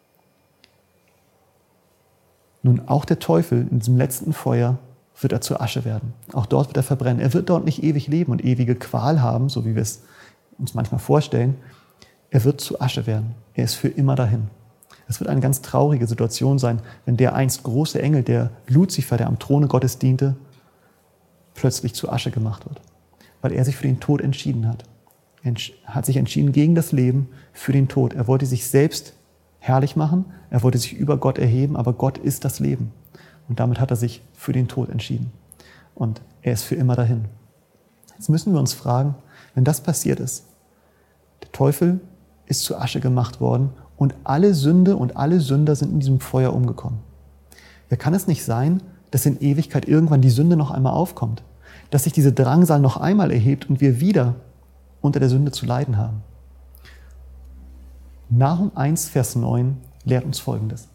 Nun, auch der Teufel in diesem letzten Feuer wird er zur Asche werden. Auch dort wird er verbrennen. Er wird dort nicht ewig leben und ewige Qual haben, so wie wir es uns manchmal vorstellen. Er wird zu Asche werden. Er ist für immer dahin. Es wird eine ganz traurige Situation sein, wenn der einst große Engel, der Luzifer, der am Throne Gottes diente, plötzlich zu Asche gemacht wird, weil er sich für den Tod entschieden hat. Er hat sich entschieden gegen das Leben, für den Tod. Er wollte sich selbst herrlich machen, er wollte sich über Gott erheben, aber Gott ist das Leben. Und damit hat er sich für den Tod entschieden. Und er ist für immer dahin. Jetzt müssen wir uns fragen, wenn das passiert ist, der Teufel ist zu Asche gemacht worden und alle Sünde und alle Sünder sind in diesem Feuer umgekommen. Ja, kann es nicht sein, dass in Ewigkeit irgendwann die Sünde noch einmal aufkommt? Dass sich diese Drangsal noch einmal erhebt und wir wieder unter der Sünde zu leiden haben? Nahum 1, Vers 9 lehrt uns Folgendes.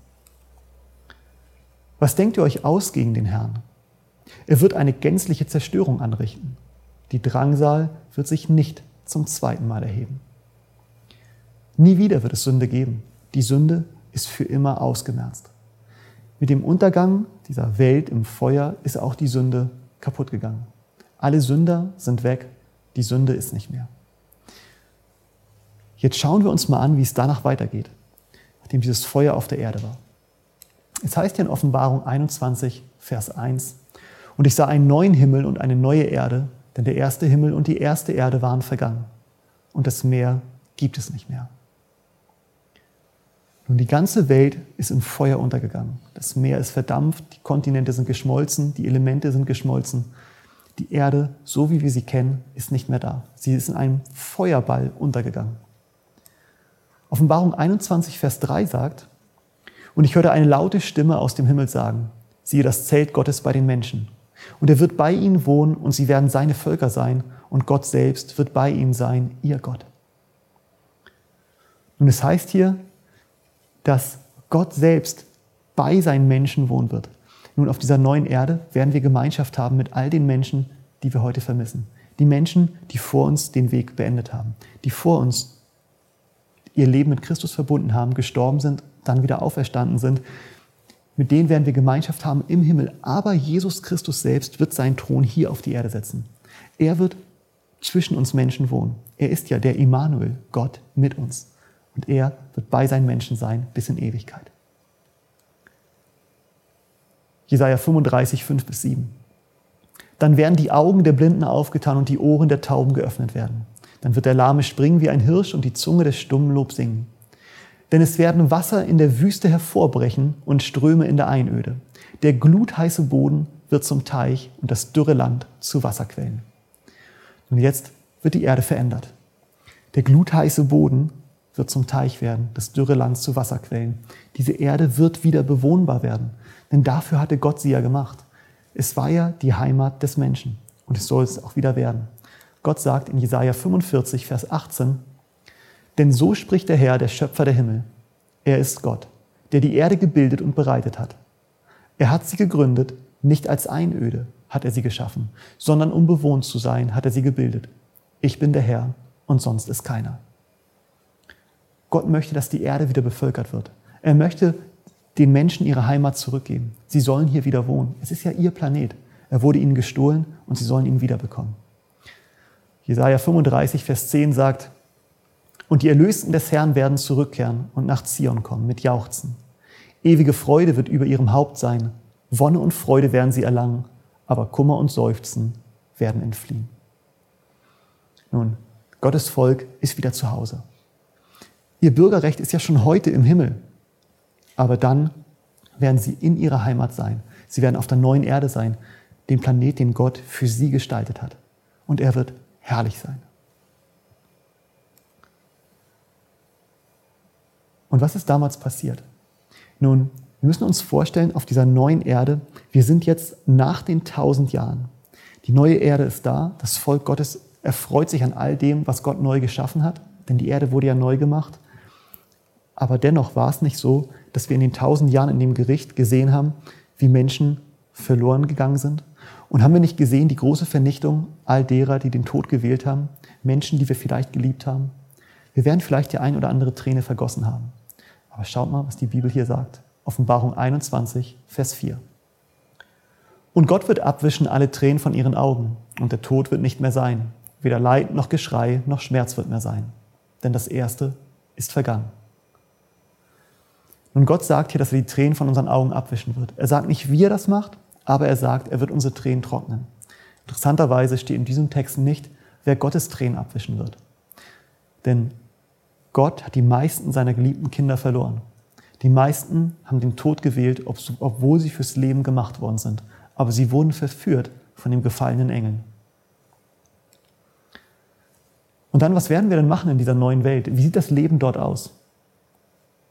Was denkt ihr euch aus gegen den Herrn? Er wird eine gänzliche Zerstörung anrichten. Die Drangsal wird sich nicht zum zweiten Mal erheben. Nie wieder wird es Sünde geben. Die Sünde ist für immer ausgemerzt. Mit dem Untergang dieser Welt im Feuer ist auch die Sünde kaputt gegangen. Alle Sünder sind weg, die Sünde ist nicht mehr. Jetzt schauen wir uns mal an, wie es danach weitergeht, nachdem dieses Feuer auf der Erde war. Es heißt hier in Offenbarung 21, Vers 1, und ich sah einen neuen Himmel und eine neue Erde, denn der erste Himmel und die erste Erde waren vergangen und das Meer gibt es nicht mehr. Nun, die ganze Welt ist in Feuer untergegangen. Das Meer ist verdampft, die Kontinente sind geschmolzen, die Elemente sind geschmolzen. Die Erde, so wie wir sie kennen, ist nicht mehr da. Sie ist in einem Feuerball untergegangen. Offenbarung 21, Vers 3 sagt, und ich hörte eine laute Stimme aus dem Himmel sagen, siehe das Zelt Gottes bei den Menschen. Und er wird bei ihnen wohnen und sie werden seine Völker sein und Gott selbst wird bei ihnen sein, ihr Gott. Und es heißt hier, dass Gott selbst bei seinen Menschen wohnen wird. Nun, auf dieser neuen Erde werden wir Gemeinschaft haben mit all den Menschen, die wir heute vermissen. Die Menschen, die vor uns den Weg beendet haben, die vor uns ihr Leben mit Christus verbunden haben, gestorben sind, dann wieder auferstanden sind. Mit denen werden wir Gemeinschaft haben im Himmel. Aber Jesus Christus selbst wird seinen Thron hier auf die Erde setzen. Er wird zwischen uns Menschen wohnen. Er ist ja der Immanuel, Gott mit uns. Und er wird bei seinen Menschen sein bis in Ewigkeit. Jesaja 35, 5-7. Dann werden die Augen der Blinden aufgetan und die Ohren der Tauben geöffnet werden. Dann wird der Lahme springen wie ein Hirsch und die Zunge des Stummen Lob singen. Denn es werden Wasser in der Wüste hervorbrechen und Ströme in der Einöde. Der glutheiße Boden wird zum Teich und das dürre Land zu Wasserquellen. Und jetzt wird die Erde verändert. Der glutheiße Boden wird zum Teich werden, das dürre Land zu Wasserquellen. Diese Erde wird wieder bewohnbar werden, denn dafür hatte Gott sie ja gemacht. Es war ja die Heimat des Menschen und es soll es auch wieder werden. Gott sagt in Jesaja 45, Vers 18, denn so spricht der Herr, der Schöpfer der Himmel. Er ist Gott, der die Erde gebildet und bereitet hat. Er hat sie gegründet, nicht als Einöde hat er sie geschaffen, sondern um bewohnt zu sein, hat er sie gebildet. Ich bin der Herr und sonst ist keiner. Gott möchte, dass die Erde wieder bevölkert wird. Er möchte den Menschen ihre Heimat zurückgeben. Sie sollen hier wieder wohnen. Es ist ja ihr Planet. Er wurde ihnen gestohlen und sie sollen ihn wiederbekommen. Jesaja 35, Vers 10 sagt, und die Erlösten des Herrn werden zurückkehren und nach Zion kommen mit Jauchzen. Ewige Freude wird über ihrem Haupt sein. Wonne und Freude werden sie erlangen, aber Kummer und Seufzen werden entfliehen. Nun, Gottes Volk ist wieder zu Hause. Ihr Bürgerrecht ist ja schon heute im Himmel. Aber dann werden sie in ihrer Heimat sein. Sie werden auf der neuen Erde sein, dem Planet, den Gott für sie gestaltet hat. Und er wird herrlich sein. Und was ist damals passiert? Nun, wir müssen uns vorstellen, auf dieser neuen Erde, wir sind jetzt nach den 1000 Jahren. Die neue Erde ist da, das Volk Gottes erfreut sich an all dem, was Gott neu geschaffen hat, denn die Erde wurde ja neu gemacht. Aber dennoch war es nicht so, dass wir in den 1000 Jahren in dem Gericht gesehen haben, wie Menschen verloren gegangen sind. Und haben wir nicht gesehen, die große Vernichtung all derer, die den Tod gewählt haben, Menschen, die wir vielleicht geliebt haben? Wir werden vielleicht die ein oder andere Träne vergossen haben. Aber schaut mal, was die Bibel hier sagt. Offenbarung 21, Vers 4. Und Gott wird abwischen alle Tränen von ihren Augen, und der Tod wird nicht mehr sein. Weder Leid noch Geschrei noch Schmerz wird mehr sein. Denn das Erste ist vergangen. Nun, Gott sagt hier, dass er die Tränen von unseren Augen abwischen wird. Er sagt nicht, wie er das macht, aber er sagt, er wird unsere Tränen trocknen. Interessanterweise steht in diesem Text nicht, wer Gottes Tränen abwischen wird. Denn Gott hat die meisten seiner geliebten Kinder verloren. Die meisten haben den Tod gewählt, obwohl sie fürs Leben gemacht worden sind. Aber sie wurden verführt von den gefallenen Engeln. Und dann, was werden wir denn machen in dieser neuen Welt? Wie sieht das Leben dort aus?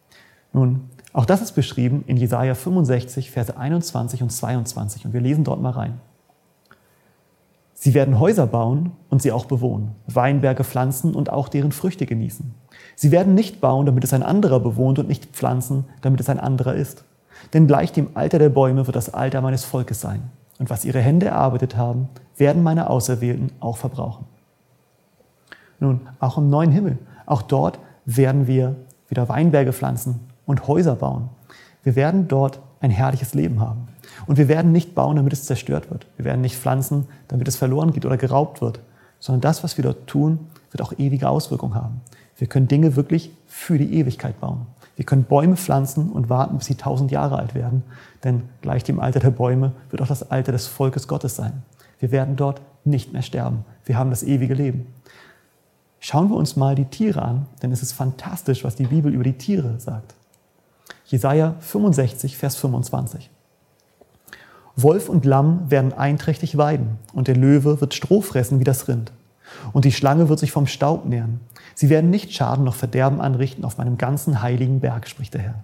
Nun, auch das ist beschrieben in Jesaja 65, Verse 21 und 22 und wir lesen dort mal rein. Sie werden Häuser bauen und sie auch bewohnen, Weinberge pflanzen und auch deren Früchte genießen. Sie werden nicht bauen, damit es ein anderer bewohnt und nicht pflanzen, damit es ein anderer ist. Denn gleich dem Alter der Bäume wird das Alter meines Volkes sein. Und was ihre Hände erarbeitet haben, werden meine Auserwählten auch verbrauchen. Nun, auch im neuen Himmel, auch dort werden wir wieder Weinberge pflanzen und Häuser bauen. Wir werden dort ein herrliches Leben haben. Und wir werden nicht bauen, damit es zerstört wird. Wir werden nicht pflanzen, damit es verloren geht oder geraubt wird. Sondern das, was wir dort tun, wird auch ewige Auswirkungen haben. Wir können Dinge wirklich für die Ewigkeit bauen. Wir können Bäume pflanzen und warten, bis sie 1000 Jahre alt werden. Denn gleich dem Alter der Bäume wird auch das Alter des Volkes Gottes sein. Wir werden dort nicht mehr sterben. Wir haben das ewige Leben. Schauen wir uns mal die Tiere an, denn es ist fantastisch, was die Bibel über die Tiere sagt. Jesaja 65, Vers 25. Wolf und Lamm werden einträchtig weiden, und der Löwe wird Stroh fressen wie das Rind. Und die Schlange wird sich vom Staub nähren. Sie werden nicht Schaden noch Verderben anrichten auf meinem ganzen heiligen Berg, spricht der Herr.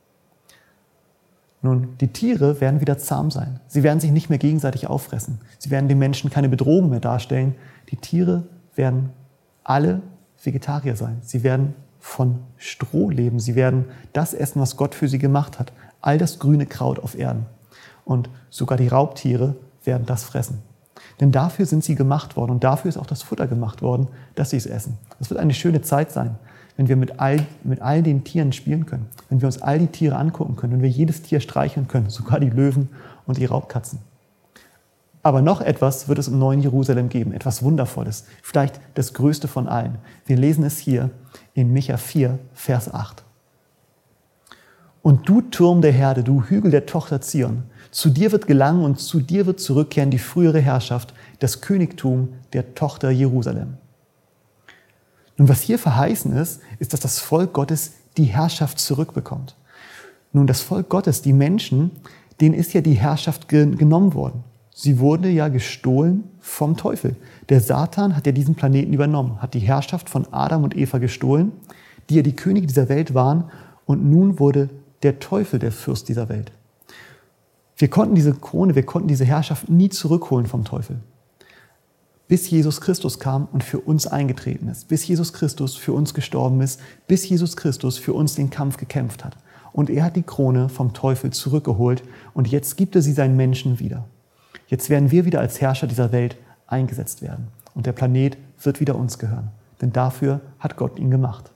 Nun, die Tiere werden wieder zahm sein. Sie werden sich nicht mehr gegenseitig auffressen. Sie werden den Menschen keine Bedrohung mehr darstellen. Die Tiere werden alle Vegetarier sein. Sie werden von Stroh leben. Sie werden das essen, was Gott für sie gemacht hat. All das grüne Kraut auf Erden. Und sogar die Raubtiere werden das fressen. Denn dafür sind sie gemacht worden und dafür ist auch das Futter gemacht worden, dass sie es essen. Das wird eine schöne Zeit sein, wenn wir mit all den Tieren spielen können, wenn wir uns all die Tiere angucken können, wenn wir jedes Tier streicheln können, sogar die Löwen und die Raubkatzen. Aber noch etwas wird es im neuen Jerusalem geben, etwas Wundervolles, vielleicht das Größte von allen. Wir lesen es hier in Micha 4, Vers 8. Und du Turm der Herde, du Hügel der Tochter Zion, zu dir wird gelangen und zu dir wird zurückkehren die frühere Herrschaft, das Königtum der Tochter Jerusalem. Nun, was hier verheißen ist, dass das Volk Gottes die Herrschaft zurückbekommt. Nun, das Volk Gottes, die Menschen, denen ist ja die Herrschaft genommen worden. Sie wurde ja gestohlen vom Teufel. Der Satan hat ja diesen Planeten übernommen, hat die Herrschaft von Adam und Eva gestohlen, die ja die Könige dieser Welt waren, und nun wurde der Teufel der Fürst dieser Welt. Wir konnten diese Krone, wir konnten diese Herrschaft nie zurückholen vom Teufel. Bis Jesus Christus kam und für uns eingetreten ist, bis Jesus Christus für uns gestorben ist, bis Jesus Christus für uns den Kampf gekämpft hat. Und er hat die Krone vom Teufel zurückgeholt und jetzt gibt er sie seinen Menschen wieder. Jetzt werden wir wieder als Herrscher dieser Welt eingesetzt werden und der Planet wird wieder uns gehören, denn dafür hat Gott ihn gemacht.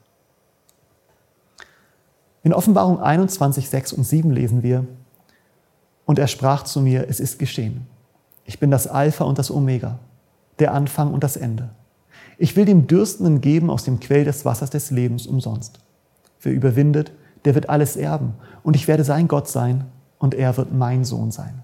In Offenbarung 21, 6 und 7 lesen wir: Und er sprach zu mir, es ist geschehen. Ich bin das Alpha und das Omega, der Anfang und das Ende. Ich will dem Dürstenden geben aus dem Quell des Wassers des Lebens umsonst. Wer überwindet, der wird alles erben. Und ich werde sein Gott sein und er wird mein Sohn sein.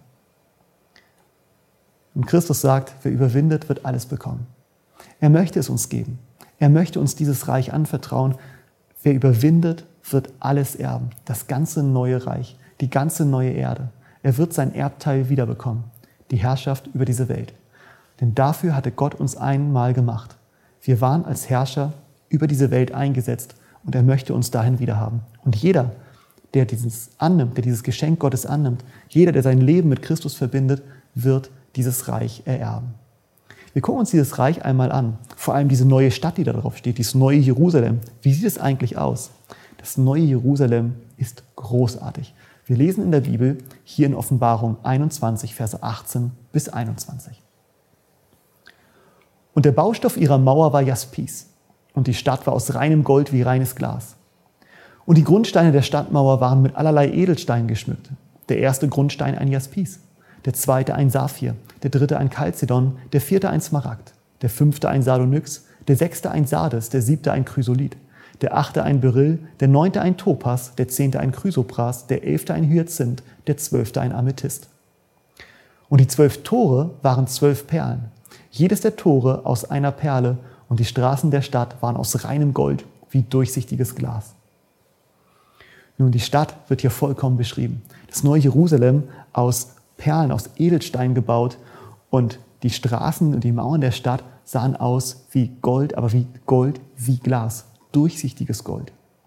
Und Christus sagt, wer überwindet, wird alles bekommen. Er möchte es uns geben. Er möchte uns dieses Reich anvertrauen. Wer überwindet, wird alles erben. Das ganze neue Reich, die ganze neue Erde. Er wird sein Erbteil wiederbekommen, die Herrschaft über diese Welt. Denn dafür hatte Gott uns einmal gemacht. Wir waren als Herrscher über diese Welt eingesetzt und er möchte uns dahin wiederhaben. Und jeder, der dieses annimmt, der dieses Geschenk Gottes annimmt, jeder, der sein Leben mit Christus verbindet, wird dieses Reich ererben. Wir gucken uns dieses Reich einmal an, vor allem diese neue Stadt, die da drauf steht, dieses neue Jerusalem. Wie sieht es eigentlich aus? Das neue Jerusalem ist großartig. Wir lesen in der Bibel, hier in Offenbarung 21, Verse 18 bis 21. Und der Baustoff ihrer Mauer war Jaspis, und die Stadt war aus reinem Gold wie reines Glas. Und die Grundsteine der Stadtmauer waren mit allerlei Edelsteinen geschmückt. Der erste Grundstein ein Jaspis, der zweite ein Saphir, der dritte ein Chalcedon, der vierte ein Smaragd, der fünfte ein Sardonyx, der sechste ein Sardes, der siebte ein Chrysolith, der achte ein Beryl, der neunte ein Topas, der zehnte ein Chrysopras, der elfte ein Hyazinth, der zwölfte ein Amethyst. Und die 12 Tore waren 12 Perlen, jedes der Tore aus einer Perle, und die Straßen der Stadt waren aus reinem Gold wie durchsichtiges Glas. Nun, die Stadt wird hier vollkommen beschrieben. Das neue Jerusalem aus Perlen, aus Edelstein gebaut, und die Straßen und die Mauern der Stadt sahen aus wie Gold, aber wie Gold wie Glas. Durchsichtiges Gold.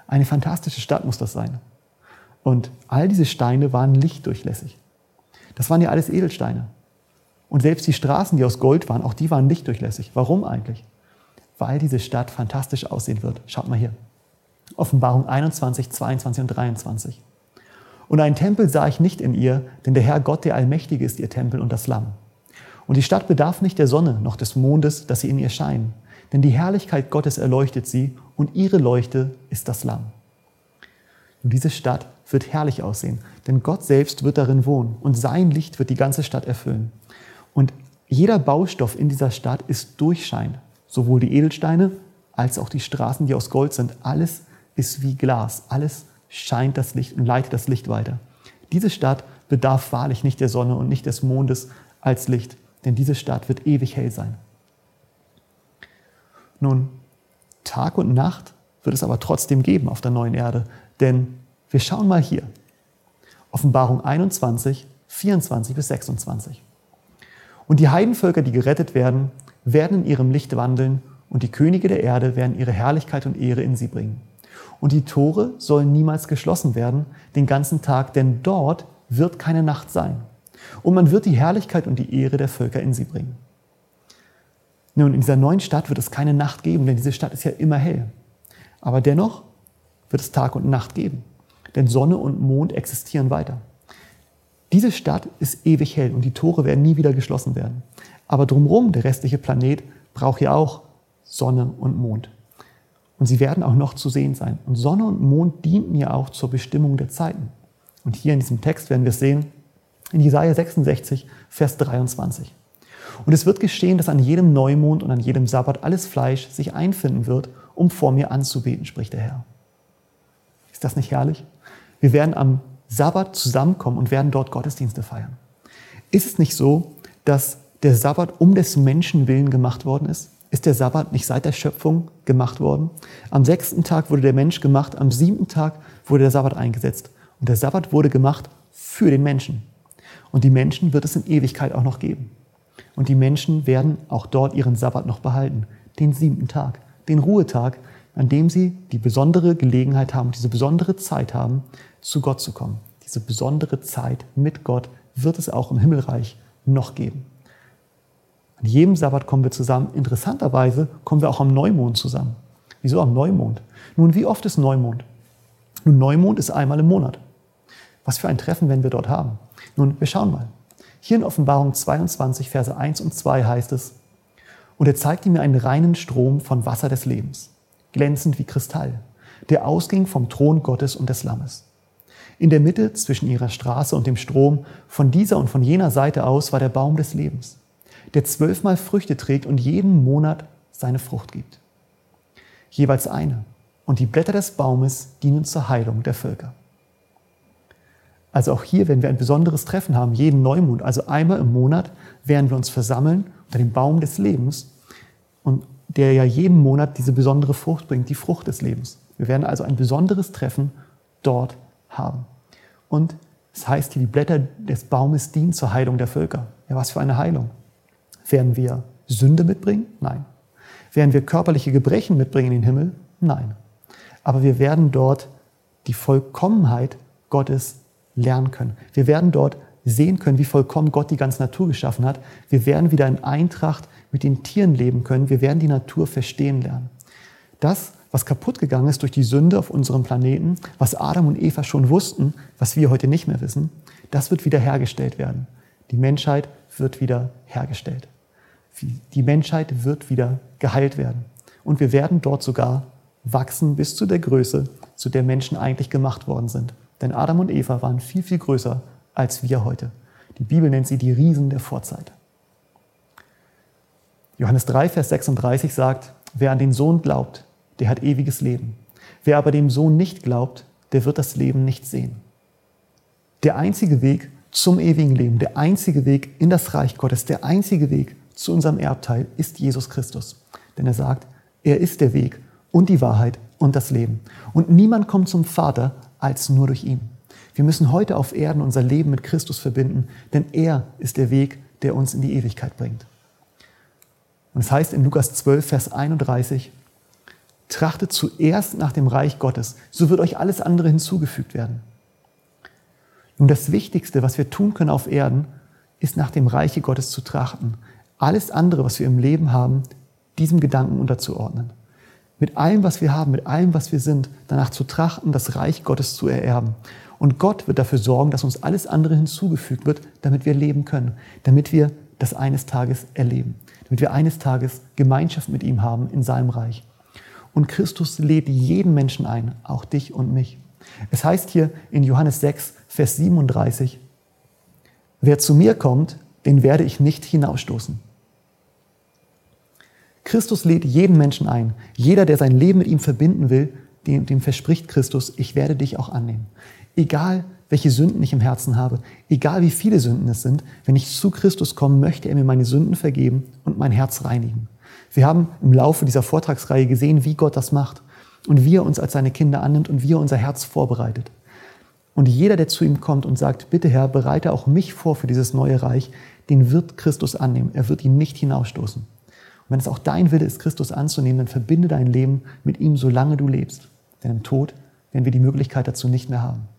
Eine fantastische Stadt muss das sein. Und all diese Steine waren lichtdurchlässig. Das waren ja alles Edelsteine. Und selbst die Straßen, die aus Gold waren, auch die waren lichtdurchlässig. Warum eigentlich? Weil diese Stadt fantastisch aussehen wird. Schaut mal hier. Offenbarung 21, 22 und 23. Und einen Tempel sah ich nicht in ihr, denn der Herr Gott, der Allmächtige, ist ihr Tempel und das Lamm. Und die Stadt bedarf nicht der Sonne noch des Mondes, dass sie in ihr scheinen. Denn die Herrlichkeit Gottes erleuchtet sie und ihre Leuchte ist das Lamm. Und diese Stadt wird herrlich aussehen, denn Gott selbst wird darin wohnen und sein Licht wird die ganze Stadt erfüllen. Und jeder Baustoff in dieser Stadt ist durchscheinend. Sowohl die Edelsteine als auch die Straßen, die aus Gold sind. Alles ist wie Glas. Alles scheint das Licht und leitet das Licht weiter. Diese Stadt bedarf wahrlich nicht der Sonne und nicht des Mondes als Licht, denn diese Stadt wird ewig hell sein. Nun, Tag und Nacht wird es aber trotzdem geben auf der neuen Erde, denn wir schauen mal hier. Offenbarung 21, 24 bis 26. Und die Heidenvölker, die gerettet werden, werden in ihrem Licht wandeln und die Könige der Erde werden ihre Herrlichkeit und Ehre in sie bringen. Und die Tore sollen niemals geschlossen werden, den ganzen Tag, denn dort wird keine Nacht sein. Und man wird die Herrlichkeit und die Ehre der Völker in sie bringen. Nun, in dieser neuen Stadt wird es keine Nacht geben, denn diese Stadt ist ja immer hell. Aber dennoch wird es Tag und Nacht geben, denn Sonne und Mond existieren weiter. Diese Stadt ist ewig hell und die Tore werden nie wieder geschlossen werden. Aber drumherum, der restliche Planet, braucht ja auch Sonne und Mond. Und sie werden auch noch zu sehen sein. Und Sonne und Mond dienten ja auch zur Bestimmung der Zeiten. Und hier in diesem Text werden wir es sehen, in Jesaja 66, Vers 23. Und es wird geschehen, dass an jedem Neumond und an jedem Sabbat alles Fleisch sich einfinden wird, um vor mir anzubeten, spricht der Herr. Ist das nicht herrlich? Wir werden am Sabbat zusammenkommen und werden dort Gottesdienste feiern. Ist es nicht so, dass der Sabbat um des Menschen willen gemacht worden ist? Ist der Sabbat nicht seit der Schöpfung gemacht worden? Am 6. Tag wurde der Mensch gemacht, am 7. Tag wurde der Sabbat eingesetzt. Und der Sabbat wurde gemacht für den Menschen. Und die Menschen wird es in Ewigkeit auch noch geben. Und die Menschen werden auch dort ihren Sabbat noch behalten, den 7. Tag, den Ruhetag, an dem sie die besondere Gelegenheit haben, diese besondere Zeit haben, zu Gott zu kommen. Diese besondere Zeit mit Gott wird es auch im Himmelreich noch geben. An jedem Sabbat kommen wir zusammen. Interessanterweise kommen wir auch am Neumond zusammen. Wieso am Neumond? Nun, wie oft ist Neumond? Nun, Neumond ist einmal im Monat. Was für ein Treffen werden wir dort haben? Nun, wir schauen mal. Hier in Offenbarung 22, Verse 1 und 2 heißt es: Und er zeigte mir einen reinen Strom von Wasser des Lebens, glänzend wie Kristall, der ausging vom Thron Gottes und des Lammes. In der Mitte zwischen ihrer Straße und dem Strom, von dieser und von jener Seite aus, war der Baum des Lebens, der 12-mal Früchte trägt und jeden Monat seine Frucht gibt. Jeweils eine. Und die Blätter des Baumes dienen zur Heilung der Völker. Also auch hier werden wir ein besonderes Treffen haben, jeden Neumond. Also einmal im Monat werden wir uns versammeln unter dem Baum des Lebens, und der ja jeden Monat diese besondere Frucht bringt, die Frucht des Lebens. Wir werden also ein besonderes Treffen dort haben. Und es heißt hier, die Blätter des Baumes dienen zur Heilung der Völker. Ja, was für eine Heilung? Werden wir Sünde mitbringen? Nein. Werden wir körperliche Gebrechen mitbringen in den Himmel? Nein. Aber wir werden dort die Vollkommenheit Gottes lernen können. Wir werden dort sehen können, wie vollkommen Gott die ganze Natur geschaffen hat. Wir werden wieder in Eintracht mit den Tieren leben können. Wir werden die Natur verstehen lernen. Das, was kaputt gegangen ist durch die Sünde auf unserem Planeten, was Adam und Eva schon wussten, was wir heute nicht mehr wissen, das wird wieder hergestellt werden. Die Menschheit wird wieder hergestellt. Die Menschheit wird wieder geheilt werden. Und wir werden dort sogar wachsen bis zu der Größe, zu der Menschen eigentlich gemacht worden sind. Denn Adam und Eva waren viel, viel größer als wir heute. Die Bibel nennt sie die Riesen der Vorzeit. Johannes 3, Vers 36 sagt: Wer an den Sohn glaubt, der hat ewiges Leben. Wer aber dem Sohn nicht glaubt, der wird das Leben nicht sehen. Der einzige Weg zum ewigen Leben, der einzige Weg in das Reich Gottes, der einzige Weg zu unserem Erbteil ist Jesus Christus. Denn er sagt, er ist der Weg und die Wahrheit und das Leben. Und niemand kommt zum Vater als nur durch ihn. Wir müssen heute auf Erden unser Leben mit Christus verbinden, denn er ist der Weg, der uns in die Ewigkeit bringt. Und es heißt in Lukas 12, Vers 31, Trachtet zuerst nach dem Reich Gottes, so wird euch alles andere hinzugefügt werden. Nun, das Wichtigste, was wir tun können auf Erden, ist nach dem Reiche Gottes zu trachten. Alles andere, was wir im Leben haben, diesem Gedanken unterzuordnen. Mit allem, was wir haben, mit allem, was wir sind, danach zu trachten, das Reich Gottes zu ererben. Und Gott wird dafür sorgen, dass uns alles andere hinzugefügt wird, damit wir leben können, damit wir das eines Tages erleben, damit wir eines Tages Gemeinschaft mit ihm haben in seinem Reich. Und Christus lädt jeden Menschen ein, auch dich und mich. Es heißt hier in Johannes 6, Vers 37, wer zu mir kommt, den werde ich nicht hinausstoßen. Christus lädt jeden Menschen ein. Jeder, der sein Leben mit ihm verbinden will, dem verspricht Christus, ich werde dich auch annehmen. Egal, welche Sünden ich im Herzen habe, egal wie viele Sünden es sind, wenn ich zu Christus komme, möchte er mir meine Sünden vergeben und mein Herz reinigen. Wir haben im Laufe dieser Vortragsreihe gesehen, wie Gott das macht und wie er uns als seine Kinder annimmt und wie er unser Herz vorbereitet. Und jeder, der zu ihm kommt und sagt, bitte Herr, bereite auch mich vor für dieses neue Reich, den wird Christus annehmen. Er wird ihn nicht hinausstoßen. Und wenn es auch dein Wille ist, Christus anzunehmen, dann verbinde dein Leben mit ihm, solange du lebst. Denn im Tod werden wir die Möglichkeit dazu nicht mehr haben.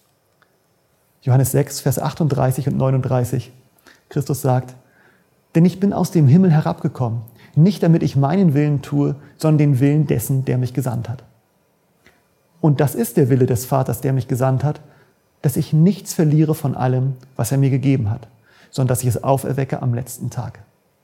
Johannes 6, Vers 38 und 39. Christus sagt, denn ich bin aus dem Himmel herabgekommen, nicht damit ich meinen Willen tue, sondern den Willen dessen, der mich gesandt hat. Und das ist der Wille des Vaters, der mich gesandt hat, dass ich nichts verliere von allem, was er mir gegeben hat, sondern dass ich es auferwecke am letzten Tag.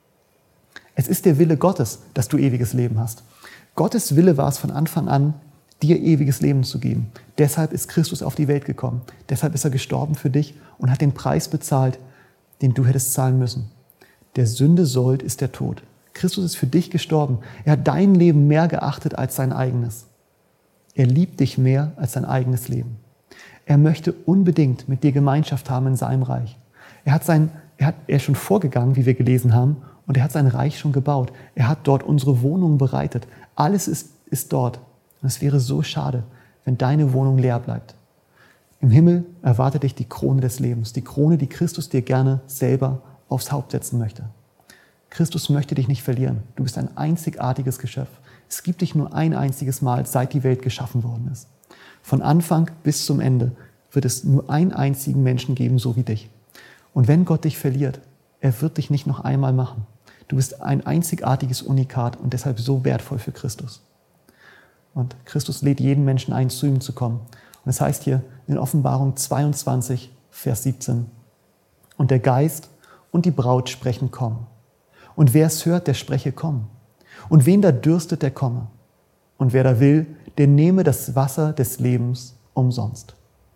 Es ist der Wille Gottes, dass du ewiges Leben hast. Gottes Wille war es von Anfang an, dir ewiges Leben zu geben. Deshalb ist Christus auf die Welt gekommen. Deshalb ist er gestorben für dich und hat den Preis bezahlt, den du hättest zahlen müssen. Der Sünde Sold ist der Tod. Christus ist für dich gestorben. Er hat dein Leben mehr geachtet als sein eigenes. Er liebt dich mehr als sein eigenes Leben. Er möchte unbedingt mit dir Gemeinschaft haben in seinem Reich. Er ist schon vorgegangen, wie wir gelesen haben, und er hat sein Reich schon gebaut. Er hat dort unsere Wohnung bereitet. Alles ist dort. Und es wäre so schade, wenn deine Wohnung leer bleibt. Im Himmel erwartet dich die Krone des Lebens, die Krone, die Christus dir gerne selber aufs Haupt setzen möchte. Christus möchte dich nicht verlieren. Du bist ein einzigartiges Geschöpf. Es gibt dich nur ein einziges Mal, seit die Welt geschaffen worden ist. Von Anfang bis zum Ende wird es nur einen einzigen Menschen geben, so wie dich. Und wenn Gott dich verliert, er wird dich nicht noch einmal machen. Du bist ein einzigartiges Unikat und deshalb so wertvoll für Christus. Und Christus lädt jeden Menschen ein, zu ihm zu kommen. Und es heißt hier in Offenbarung 22, Vers 17, und der Geist und die Braut sprechen, komm. Und wer es hört, der spreche, komm. Und wen da dürstet, der komme. Und wer da will, der nehme das Wasser des Lebens umsonst.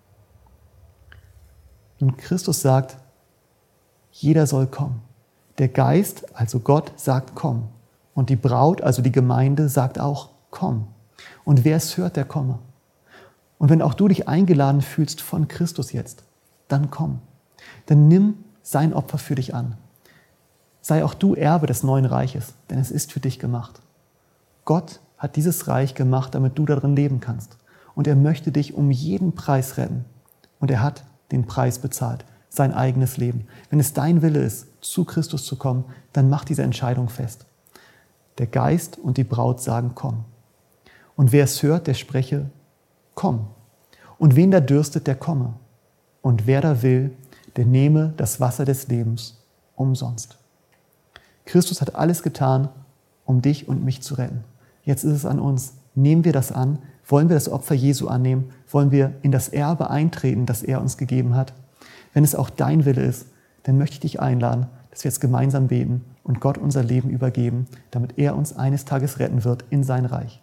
Und Christus sagt, jeder soll kommen. Der Geist, also Gott, sagt, komm. Und die Braut, also die Gemeinde, sagt auch, komm. Und wer es hört, der komme. Und wenn auch du dich eingeladen fühlst von Christus jetzt, dann komm. Dann nimm sein Opfer für dich an. Sei auch du Erbe des neuen Reiches, denn es ist für dich gemacht. Gott hat dieses Reich gemacht, damit du darin leben kannst. Und er möchte dich um jeden Preis retten. Und er hat den Preis bezahlt, sein eigenes Leben. Wenn es dein Wille ist, zu Christus zu kommen, dann mach diese Entscheidung fest. Der Geist und die Braut sagen, komm. Und wer es hört, der spreche, komm. Und wen da dürstet, der komme. Und wer da will, der nehme das Wasser des Lebens umsonst. Christus hat alles getan, um dich und mich zu retten. Jetzt ist es an uns. Nehmen wir das an? Wollen wir das Opfer Jesu annehmen? Wollen wir in das Erbe eintreten, das er uns gegeben hat? Wenn es auch dein Wille ist, dann möchte ich dich einladen, dass wir jetzt gemeinsam beten und Gott unser Leben übergeben, damit er uns eines Tages retten wird in sein Reich.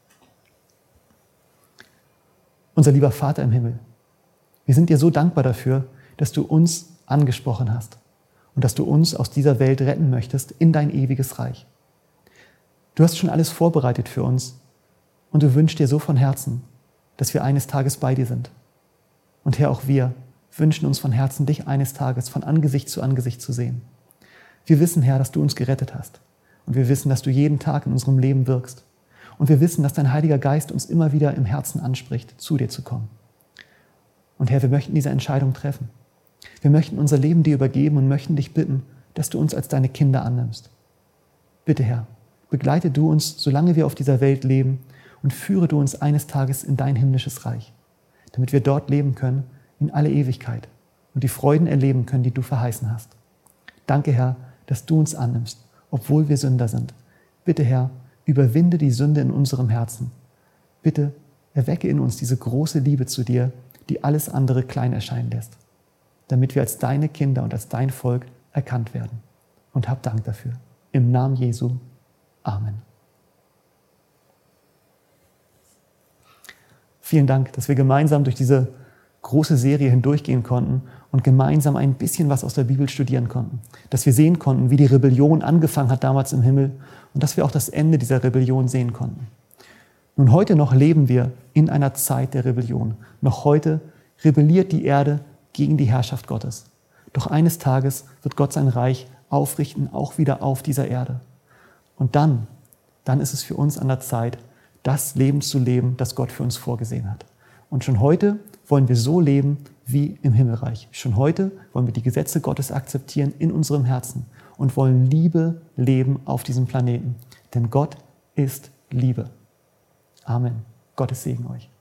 Unser lieber Vater im Himmel, wir sind dir so dankbar dafür, dass du uns angesprochen hast und dass du uns aus dieser Welt retten möchtest in dein ewiges Reich. Du hast schon alles vorbereitet für uns und du wünschst dir so von Herzen, dass wir eines Tages bei dir sind. Und Herr, auch wir wünschen uns von Herzen, dich eines Tages von Angesicht zu Angesicht zu sehen. Wir wissen, Herr, dass du uns gerettet hast. Und wir wissen, dass du jeden Tag in unserem Leben wirkst. Und wir wissen, dass dein Heiliger Geist uns immer wieder im Herzen anspricht, zu dir zu kommen. Und Herr, wir möchten diese Entscheidung treffen. Wir möchten unser Leben dir übergeben und möchten dich bitten, dass du uns als deine Kinder annimmst. Bitte, Herr, begleite du uns, solange wir auf dieser Welt leben, und führe du uns eines Tages in dein himmlisches Reich, damit wir dort leben können in alle Ewigkeit und die Freuden erleben können, die du verheißen hast. Danke, Herr, dass du uns annimmst, obwohl wir Sünder sind. Bitte, Herr, überwinde die Sünde in unserem Herzen. Bitte erwecke in uns diese große Liebe zu dir, die alles andere klein erscheinen lässt, damit wir als deine Kinder und als dein Volk erkannt werden. Und hab Dank dafür. Im Namen Jesu. Amen. Vielen Dank, dass wir gemeinsam durch diese große Serie hindurchgehen konnten und gemeinsam ein bisschen was aus der Bibel studieren konnten. Dass wir sehen konnten, wie die Rebellion angefangen hat damals im Himmel und dass wir auch das Ende dieser Rebellion sehen konnten. Nun, heute noch leben wir in einer Zeit der Rebellion. Noch heute rebelliert die Erde gegen die Herrschaft Gottes. Doch eines Tages wird Gott sein Reich aufrichten, auch wieder auf dieser Erde. Und dann ist es für uns an der Zeit, das Leben zu leben, das Gott für uns vorgesehen hat. Und schon heute wollen wir so leben wie im Himmelreich. Schon heute wollen wir die Gesetze Gottes akzeptieren in unserem Herzen und wollen Liebe leben auf diesem Planeten. Denn Gott ist Liebe. Amen. Gottes Segen euch.